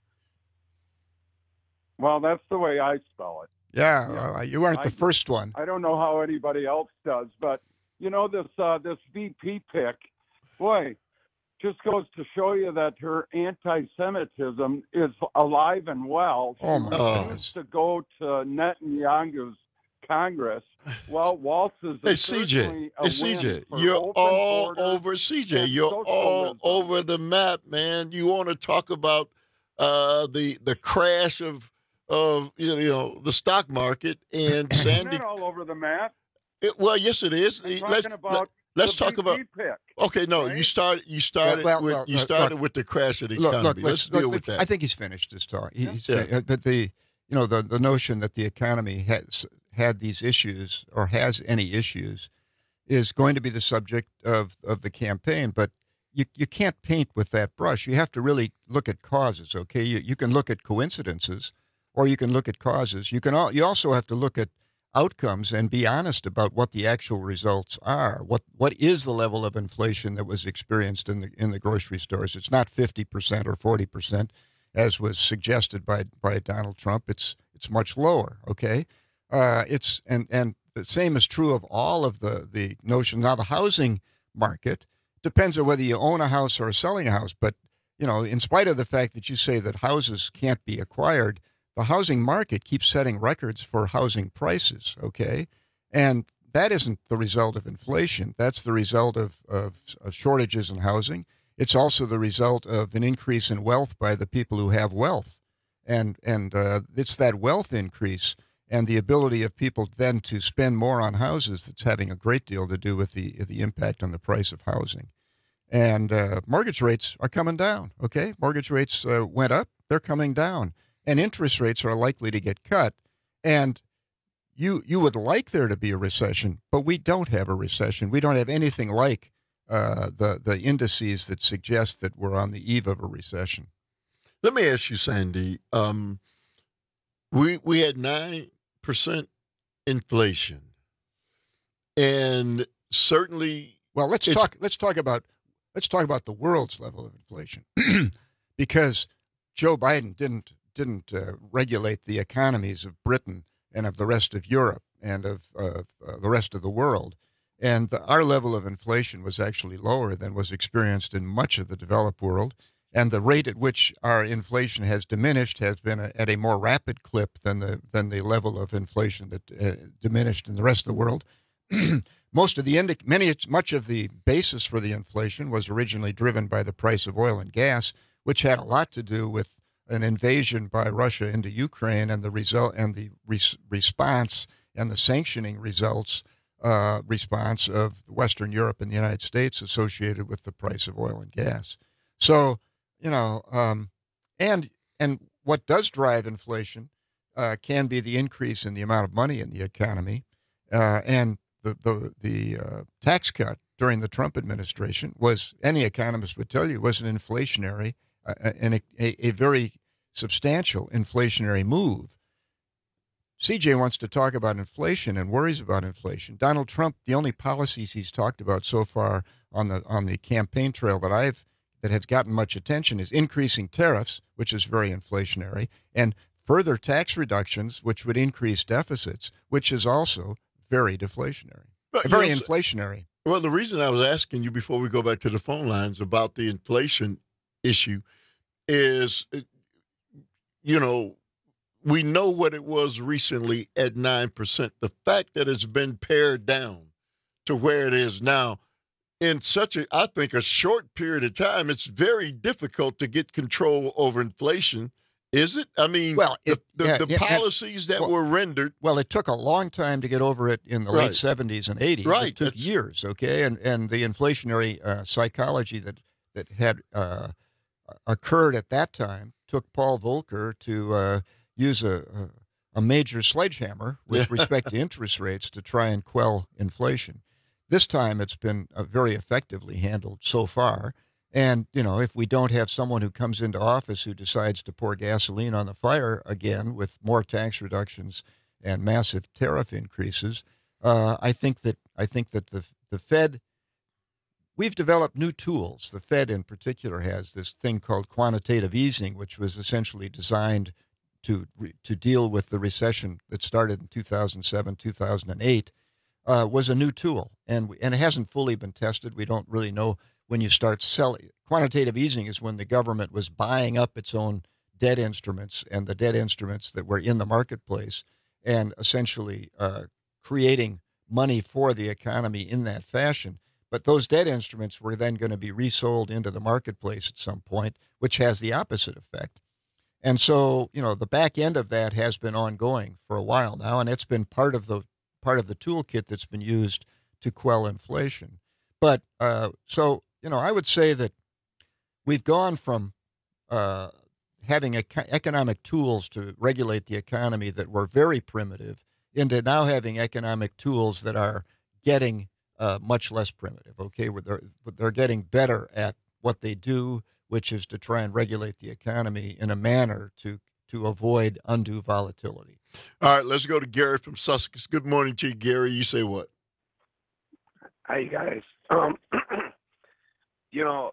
Well, that's the way I spell it. Yeah, yeah. Well, you aren't I, the first one. I don't know how anybody else does, but you know this uh, this V P pick, boy, just goes to show you that her anti-Semitism is alive and well. She Oh my refused to go to Netanyahu's Congress. Well, Waltz is Hey, C J, hey, C J, you're all over C J. You're all over the map, man. You want to talk about uh, the the crash of of you know, you know the stock market and Sandy. Not all over the map. It, well, yes, it is. I'm Let's talking about let's the talk V P about. pick. Okay, no, right? you started. You started Well, well, with well, you look, started look. with the crash of the Look, economy. look, let's look, deal look, with that. I think he's finished his talk. He, he's Yeah. fin- but the you know the the notion that the economy has had these issues or has any issues is going to be the subject of of the campaign. But you you can't paint with that brush. You have to really look at causes. Okay, you you can look at coincidences, or you can look at causes. You can all, you also have to look at outcomes and be honest about what the actual results are. What what is the level of inflation that was experienced in the in the grocery stores? It's not fifty percent or forty percent, as was suggested by by Donald Trump. It's it's much lower. Okay, uh, it's and and the same is true of all of the the notion. Now the housing market depends on whether you own a house or are selling a house. But you know, in spite of the fact that you say that houses can't be acquired, the housing market keeps setting records for housing prices, okay? And that isn't the result of inflation. That's the result of, of, of shortages in housing. It's also the result of an increase in wealth by the people who have wealth. And, and uh, it's that wealth increase and the ability of people then to spend more on houses that's having a great deal to do with the, the impact on the price of housing. And uh, mortgage rates are coming down, okay? Mortgage rates uh, went up, they're coming down. And interest rates are likely to get cut. And you you would like there to be a recession, but we don't have a recession. We don't have anything like uh, the, the indices that suggest that we're on the eve of a recession. Let me ask you, Sandy. Um, we we had nine percent inflation, and certainly, well, let's talk. Let's talk about let's talk about the world's level of inflation, because Joe Biden didn't didn't uh, regulate the economies of Britain and of the rest of Europe and of uh, uh, the rest of the world, and the, our level of inflation was actually lower than was experienced in much of the developed world. And the rate at which our inflation has diminished has been a, at a more rapid clip than the than the level of inflation that uh, diminished in the rest of the world. Most of the indi- many much of the basis for the inflation was originally driven by the price of oil and gas, which had a lot to do with an invasion by Russia into Ukraine and the result and the res- response and the sanctioning results uh, response of Western Europe and the United States associated with the price of oil and gas. So. You know, um, and and what does drive inflation uh, can be the increase in the amount of money in the economy, uh, and the the the uh, tax cut during the Trump administration was, any economist would tell you, was an inflationary uh, and a, a, a very substantial inflationary move. C J wants to talk about inflation and worries about inflation. Donald Trump, the only policies he's talked about so far on the on the campaign trail that I've that has gotten much attention is increasing tariffs, which is very inflationary, and further tax reductions, which would increase deficits, which is also very deflationary, But, very you know, inflationary. Well, the reason I was asking you before we go back to the phone lines about the inflation issue is, you know, we know what it was recently at nine percent. The fact that it's been pared down to where it is now, in such a, I think, a short period of time, it's very difficult to get control over inflation, is it? I mean, well, it, the, the, yeah, the yeah, policies that well, were rendered. Well, it took a long time to get over it in the Right. late seventies and eighties. Right. It took That's- years, okay? And and the inflationary uh, psychology that, that had uh, occurred at that time took Paul Volcker to uh, use a, a, a major sledgehammer with respect to interest rates to try and quell inflation. This time it's been uh, very effectively handled so far. And, you know, if we don't have someone who comes into office who decides to pour gasoline on the fire again with more tax reductions and massive tariff increases, uh, I think that I think that the the Fed, we've developed new tools. The Fed in particular has this thing called quantitative easing, which was essentially designed to to deal with the recession that started in two thousand seven, two thousand eight. Uh, was a new tool, and and it hasn't fully been tested. We don't really know when you start selling. Quantitative easing is when the government was buying up its own debt instruments and the debt instruments that were in the marketplace, and essentially uh, creating money for the economy in that fashion. But those debt instruments were then going to be resold into the marketplace at some point, which has the opposite effect. And so, you know, the back end of that has been ongoing for a while now, and it's been part of the part of the toolkit that's been used to quell inflation. But uh, so, you know, I would say that we've gone from uh, having ec- economic tools to regulate the economy that were very primitive into now having economic tools that are getting uh, much less primitive, okay? Where they're, they're getting better at what they do, which is to try and regulate the economy in a manner to to avoid undue volatility. All right, let's go to Gary from Sussex. Good morning to you, Gary. You say what? Hi, guys. Um, you know,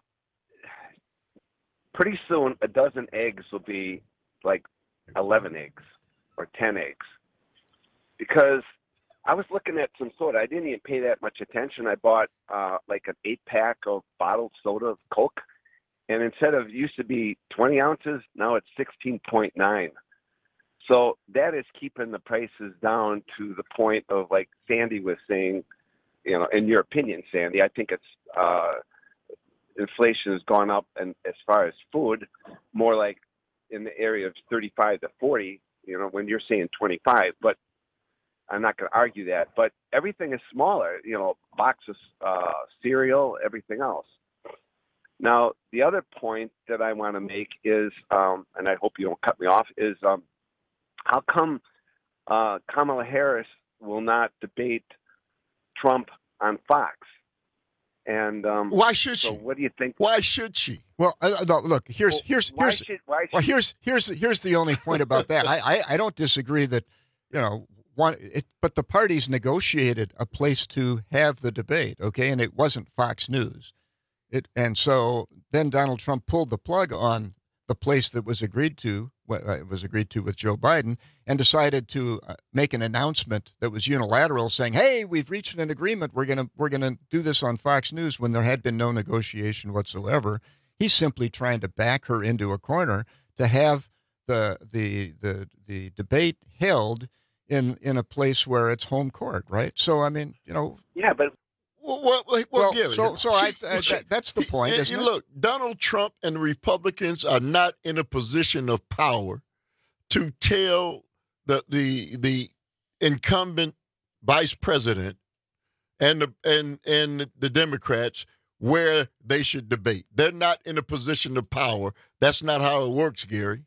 pretty soon a dozen eggs will be like eleven eggs or ten eggs. Because I was looking at some soda. I didn't even pay that much attention. I bought uh, like an eight-pack of bottled soda of Coke. And instead of used to be twenty ounces, now it's sixteen point nine. So that is keeping the prices down to the point of, like Sandy was saying, you know, in your opinion, Sandy, I think it's uh, inflation has gone up, and as far as food, more like in the area of thirty-five to forty, you know, when you're saying twenty-five, but I'm not going to argue that. But everything is smaller, you know, box of uh, cereal, everything else. Now, the other point that I want to make is, um, and I hope you don't cut me off, is um, how come uh, Kamala Harris will not debate Trump on Fox? And um, why should so she? What do you think? Why should she? Well, uh, no, look, here's Well, here's why here's should- why well should- here's here's here's the only point about that. I, I I don't disagree that, you know, want it, but the parties negotiated a place to have the debate, okay, and it wasn't Fox News. It and so then Donald Trump pulled the plug on the place that was agreed to, what uh, was agreed to with Joe Biden, and decided to uh, make an announcement that was unilateral, saying, "Hey, we've reached an agreement. We're gonna we're gonna do this on Fox News," when there had been no negotiation whatsoever. He's simply trying to back her into a corner to have the the the the debate held in in a place where it's home court, right? So I mean, you know, yeah, but well, well, well, well Gary, so so I, she- I, she- that, that's the point. you- Isn't you it? look, Donald Trump and the Republicans are not in a position of power to tell the the the incumbent vice president and the and and the Democrats where they should debate. They're not in a position of power. That's not how it works, Gary.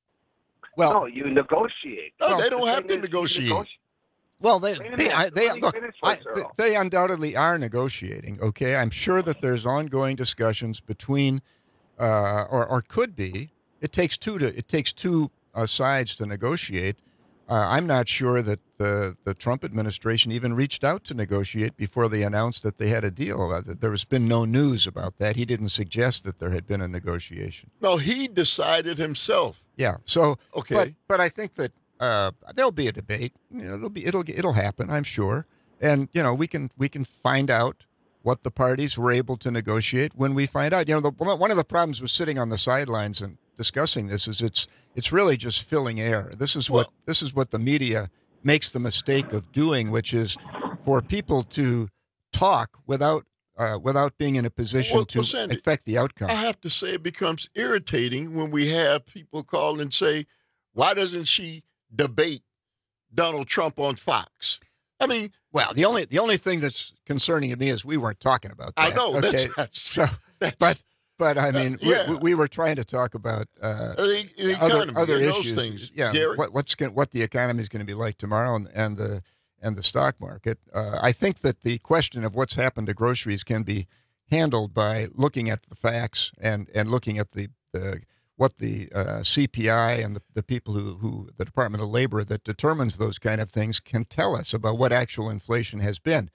Well, no, you negotiate. No, they The don't have thing to is, you negotiate. negoti- Well, they, Wait a they, minute. I, they Let me look. finish I, first, Earl. they undoubtedly are negotiating. Okay, I'm sure that there's ongoing discussions between, uh, or or could be. It takes two to it takes two uh, sides to negotiate. Uh, I'm not sure that the the Trump administration even reached out to negotiate before they announced that they had a deal. Uh, there has been no news about that. He didn't suggest that there had been a negotiation. No, he decided himself. Yeah. So Okay. but but I think that uh, there'll be a debate. You know, there'll be it'll it'll happen. I'm sure, and you know we can we can find out what the parties were able to negotiate when we find out. You know, the, one of the problems with sitting on the sidelines and discussing this is it's it's really just filling air. This is what this is what the media makes the mistake of doing, which is for people to talk without uh, without being in a position Well, to well, Sandy, affect the outcome. I have to say it becomes irritating when we have people call and say, why doesn't she debate Donald Trump on Fox? I mean, well, the only the only thing that's concerning to me is we weren't talking about that. I know, that's- Okay? that's- so, but but I mean, Uh, yeah. we, we were trying to talk about uh, the, the other, economy other and those issues. things. Yeah, Gary? what what's going what the economy is going to be like tomorrow, and, and the and the stock market. Uh, I think that the question of what's happened to groceries can be handled by looking at the facts and and looking at the the what the uh, C P I and the, the people who, who the Department of Labor that determines those kind of things can tell us about what actual inflation has been.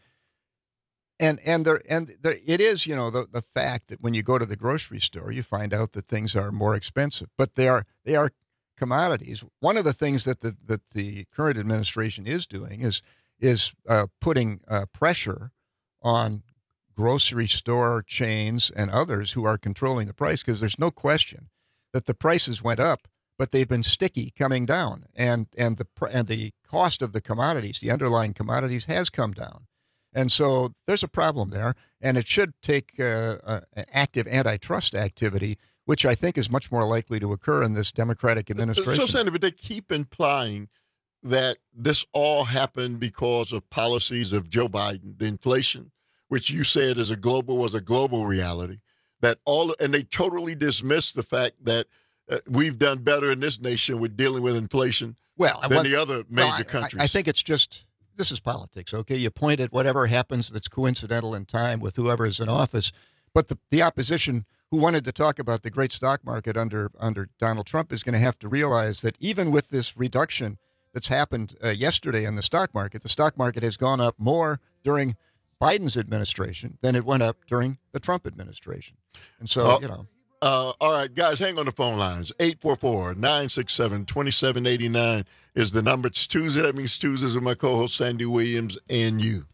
And and there and there, it is, you know, the, the fact that when you go to the grocery store, you find out that things are more expensive, but they are they are commodities. One of the things that the that the current administration is doing is is uh, putting uh, pressure on grocery store chains and others who are controlling the price, because there's no question that the prices went up, but they've been sticky coming down, and and the pr- and the cost of the commodities, the underlying commodities, has come down. And so there's a problem there, and it should take uh, uh, active antitrust activity, which I think is much more likely to occur in this Democratic administration. So, Senator, but they keep implying that this all happened because of policies of Joe Biden, the inflation, which you said is a global was a global reality. That all, and they totally dismiss the fact that uh, we've done better in this nation with dealing with inflation well, than what- the other major well, I- countries. I, I think it's just, this is politics, okay? You point at whatever happens that's coincidental in time with whoever is in office. But the, the opposition who wanted to talk about the great stock market under under Donald Trump is going to have to realize that even with this reduction that's happened uh, yesterday in the stock market, the stock market has gone up more during Biden's administration than it went up during the Trump administration. And so, Oh, you know. Uh, all right, guys, hang on the phone lines. eight four four, nine six seven, two seven eight nine is the number. It's Tuesday. That means Tuesdays with my co-host Sandy Williams and you.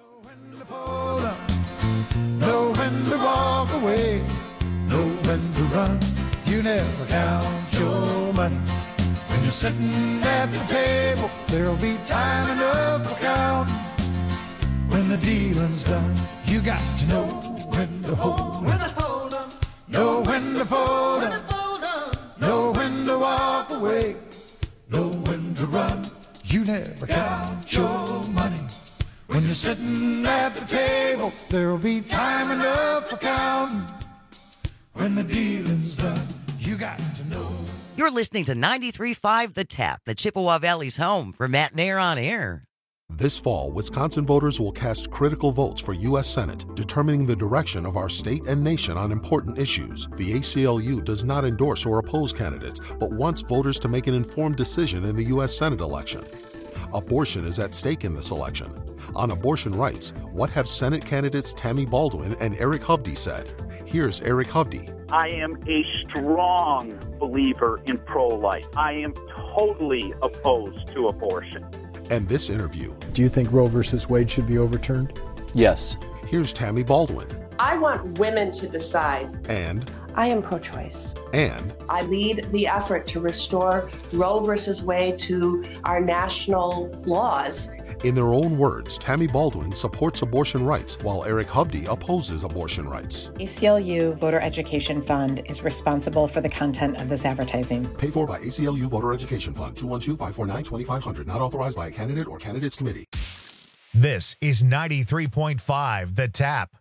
Know when to walk away, know when to run. You never count your money. When you're sitting at the table, there'll be time enough for counting. When the dealing's done, you got to know when to hold. When to hold up. Know when to fold up. Know when to walk away. Know when to run. You never count your money. When you're sitting at the table, there'll be time enough for counting. When the dealing's done, you got to know. You're listening to ninety-three point five The Tap, the Chippewa Valley's home for Matt and Air on Air. This fall, Wisconsin voters will cast critical votes for U S Senate, determining the direction of our state and nation on important issues. The A C L U does not endorse or oppose candidates, but wants voters to make an informed decision in the U S Senate election. Abortion is at stake in this election. On abortion rights, what have Senate candidates Tammy Baldwin and Eric Hovde said? Here's Eric Hovde. I am a strong believer in pro-life. I am totally opposed to abortion. And this interview. Do you think Roe versus Wade should be overturned? Yes. Here's Tammy Baldwin. I want women to decide. And. I am pro-choice. And. I lead the effort to restore Roe versus Wade to our national laws. In their own words, Tammy Baldwin supports abortion rights, while Eric Hovde opposes abortion rights. A C L U Voter Education Fund is responsible for the content of this advertising. Paid for by A C L U Voter Education Fund, two one two, five four nine, two five zero zero, not authorized by a candidate or candidates committee. This is ninety-three point five The Tap.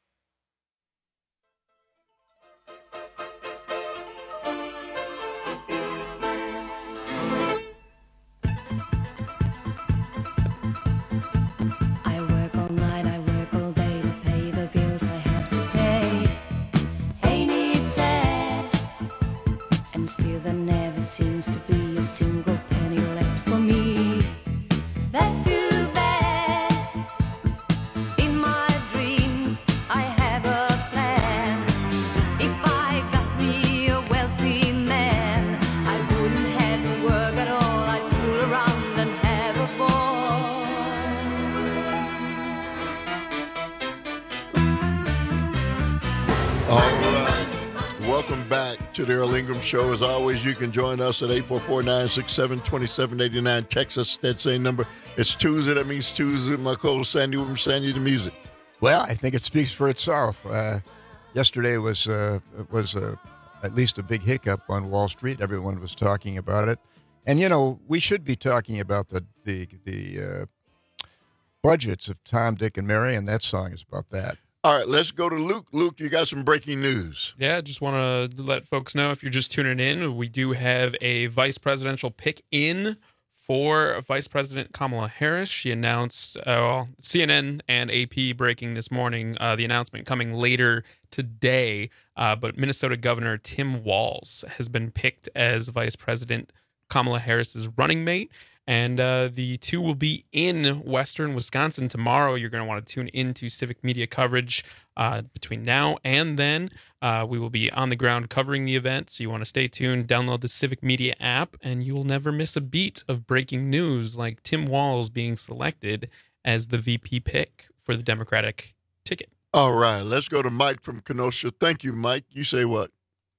To the Earl Ingram Show. As always, you can join us at eight four four, nine six seven, two seven eight nine. Text us that same number. It's Tuesday. That means Tuesday. My co-host Sandy will send you the music. Well, I think it speaks for itself. Uh, yesterday was uh, was uh, at least a big hiccup on Wall Street. Everyone was talking about it. And, you know, we should be talking about the, the, the uh, budgets of Tom, Dick, and Mary, and that song is about that. All right, let's go to Luke. Luke, you got some breaking news. Yeah, just want to let folks know, if you're just tuning in, we do have a vice presidential pick in for Vice President Kamala Harris. She announced, uh, well, C N N and A P breaking this morning, uh, the announcement coming later today, uh, but Minnesota Governor Tim Walz has been picked as Vice President Kamala Harris's running mate. And uh, the two will be in Western Wisconsin tomorrow. You're going to want to tune into Civic Media coverage uh, between now and then. Uh, we will be on the ground covering the event, so you want to stay tuned. Download the Civic Media app, and you will never miss a beat of breaking news like Tim Walz being selected as the V P pick for the Democratic ticket. All right, let's go to Mike from Kenosha. Thank you, Mike. You say what?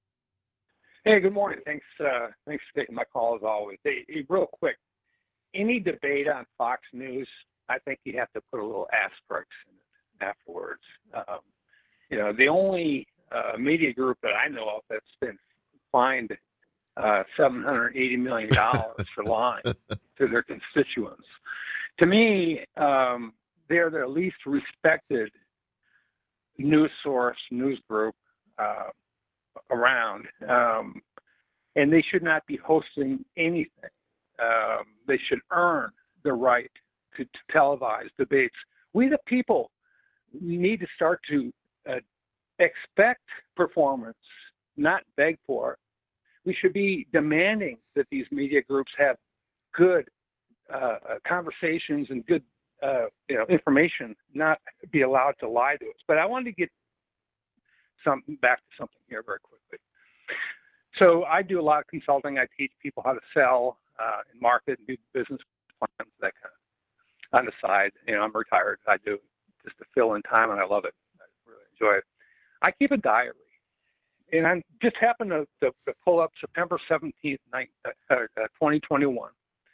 Hey, good morning. Thanks, uh, thanks for taking my call as always. Hey, hey, real quick. Any debate on Fox News, I think you have to put a little asterisk in it afterwards. Um, you know, the only uh, media group that I know of that's been fined uh, seven hundred eighty million dollars for lying to their constituents. To me, um, they're the least respected news source, news group uh, around, um, and they should not be hosting anything. Um, they should earn the right to, to televise debates. We, the people, need to start to uh, expect performance, not beg for it. We should be demanding that these media groups have good uh, conversations and good uh, you know, information, not be allowed to lie to us. But I wanted to get something back to something here very quickly. So I do a lot of consulting. I teach people how to sell uh, and market and do business plans, that kind of on the side. You know, I'm retired. I do just to fill in time, and I love it. I really enjoy it. I keep a diary, and I just happened to, to, to pull up September seventeenth, twenty twenty-one,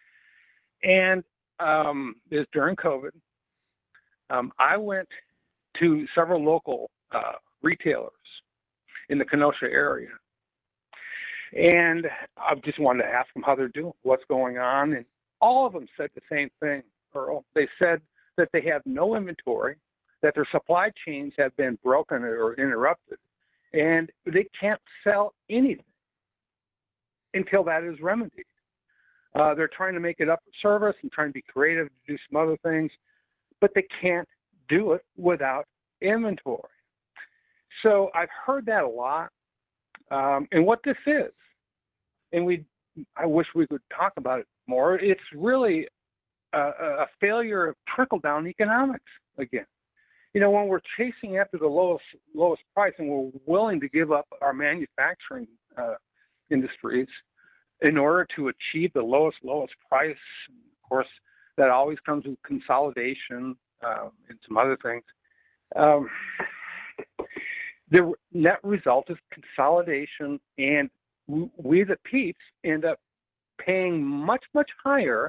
and um, it was during COVID. Um, I went to several local uh, retailers in the Kenosha area. And I just wanted to ask them how they're doing, what's going on. And all of them said the same thing, Earl. They said that they have no inventory, that their supply chains have been broken or interrupted, and they can't sell anything until that is remedied. Uh, they're trying to make it up for service and trying to be creative to do some other things, but they can't do it without inventory. So I've heard that a lot. Um, and what this is, and we, I wish we could talk about it more. It's really uh, a failure of trickle-down economics again. You know, when we're chasing after the lowest lowest price and we're willing to give up our manufacturing uh, industries in order to achieve the lowest lowest price, of course, that always comes with consolidation uh, and some other things. Um, the net result is consolidation, and we, the peeps, end up paying much, much higher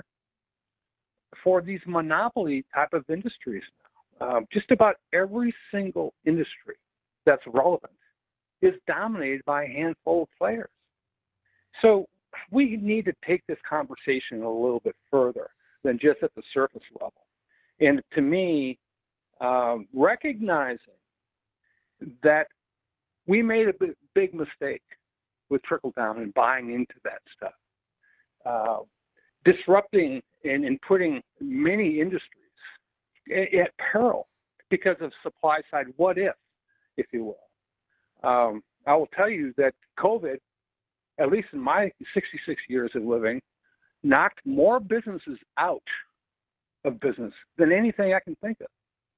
for these monopoly type of industries now. Um, just about every single industry that's relevant is dominated by a handful of players. So we need to take this conversation a little bit further than just at the surface level. And to me, um, recognizing that we made a big, big mistake with trickle down and buying into that stuff, uh, disrupting and, and putting many industries at, at peril because of supply side what if, if you will. Um, I will tell you that COVID, at least in my sixty-six years of living, knocked more businesses out of business than anything I can think of.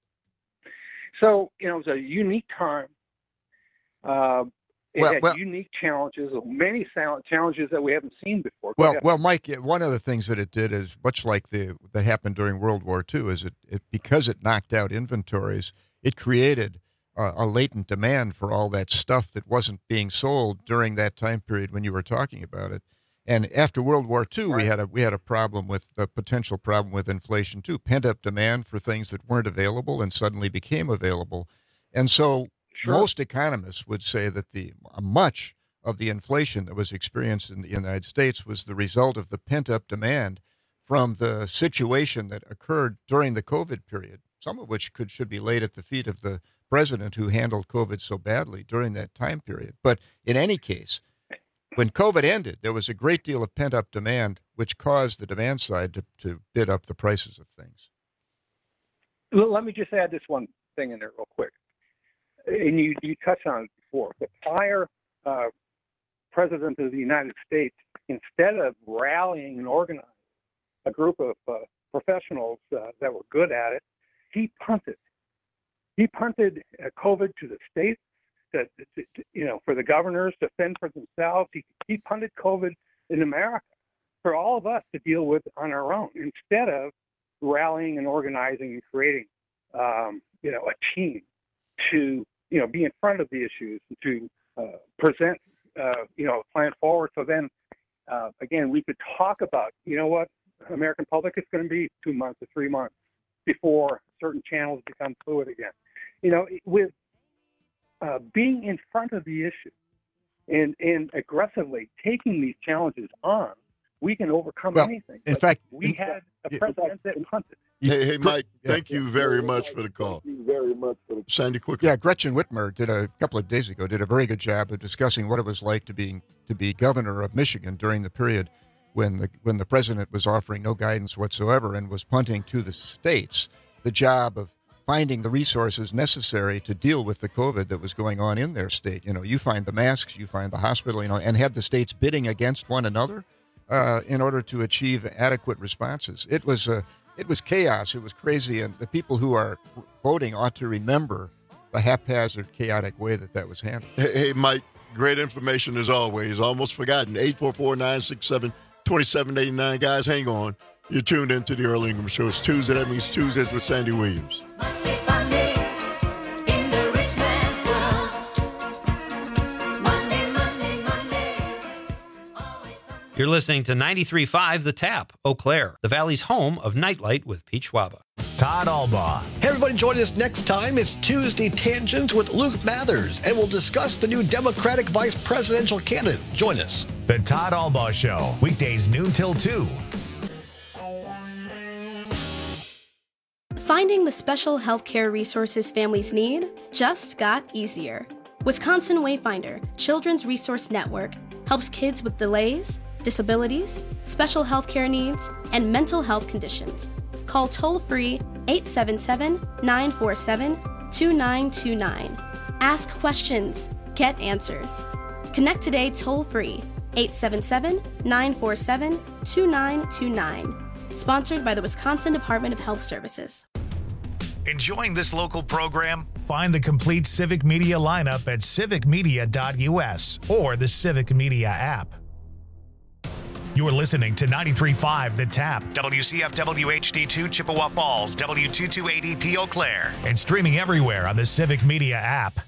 So, you know, it was a unique time. Uh, it Well, had well- unique challenges, many sal- challenges that we haven't seen before. Go Well, ahead. well, Mike, one of the things that it did is much like the that happened during World War Two, is it, it because it knocked out inventories, it created uh, a latent demand for all that stuff that wasn't being sold during that time period when you were talking about it. And after World War Two, we had a we had a problem with a potential problem with inflation too, pent up demand for things that weren't available and suddenly became available. And so Sure. most economists would say that the much of the inflation that was experienced in the United States was the result of the pent up demand from the situation that occurred during the COVID period, some of which could should be laid at the feet of the president who handled COVID so badly during that time period. But in any case, when COVID ended, there was a great deal of pent up demand, which caused the demand side to, to bid up the prices of things. Well, let me just add this one thing in there real quick. And you, you touched on it before. The prior uh, president of the United States, instead of rallying and organizing a group of uh, professionals uh, that were good at it, he punted. He punted uh, COVID to the states, to, to, to, you know, for the governors to fend for themselves. He, he punted COVID in America for all of us to deal with on our own, instead of rallying and organizing and creating, um, you know, a team to, you know, be in front of the issues, to uh, present, uh, you know, a plan forward. So then, uh, again, we could talk about, you know what, American public, it's going to be two months or three months before certain channels become fluid again. You know, with uh, being in front of the issue and, and aggressively taking these challenges on, we can overcome Well, anything. in But fact, we had a president that punted. Hey, hey, Mike, thank you very much for the call. Very much for the Sandy, quickly. Yeah, Gretchen Whitmer did a couple of days ago did a very good job of discussing what it was like to be to be governor of Michigan during the period when the when the president was offering no guidance whatsoever and was punting to the states the job of finding the resources necessary to deal with the COVID that was going on in their state. You know, you find the masks, you find the hospital, you know, and have the states bidding against one another uh, in order to achieve adequate responses. It was a It was chaos. It was crazy. And the people who are voting ought to remember the haphazard, chaotic way that that was handled. Hey, hey, Mike, great information as always. Almost forgotten. eight four four, nine six seven, two seven eight nine. Guys, hang on. You're tuned into the Earl Ingram Show. It's Tuesday. That means Tuesdays with Sandy Williams. You're listening to ninety-three point five The Tap, Eau Claire, the Valley's home of Nightlight with Pete Schwaba. Todd Albaugh. Hey, everybody, join us next time. It's Tuesday Tangents with Luke Mathers, and we'll discuss the new Democratic vice presidential candidate. Join us. The Todd Albaugh Show, weekdays noon till two. Finding the special healthcare resources families need just got easier. Wisconsin Wayfinder Children's Resource Network helps kids with delays, disabilities, special healthcare needs, and mental health conditions. Call toll-free eight seven seven, nine four seven, two nine two nine. Ask questions. Get answers. Connect today toll-free eight seven seven, nine four seven, two nine two nine. Sponsored by the Wisconsin Department of Health Services. Enjoying this local program? Find the complete Civic Media lineup at civic media dot u s or the Civic Media app. You're listening to ninety-three point five The Tap, W C F W H D two Chippewa Falls, W two twenty-eight E P Eau Claire, and streaming everywhere on the Civic Media app.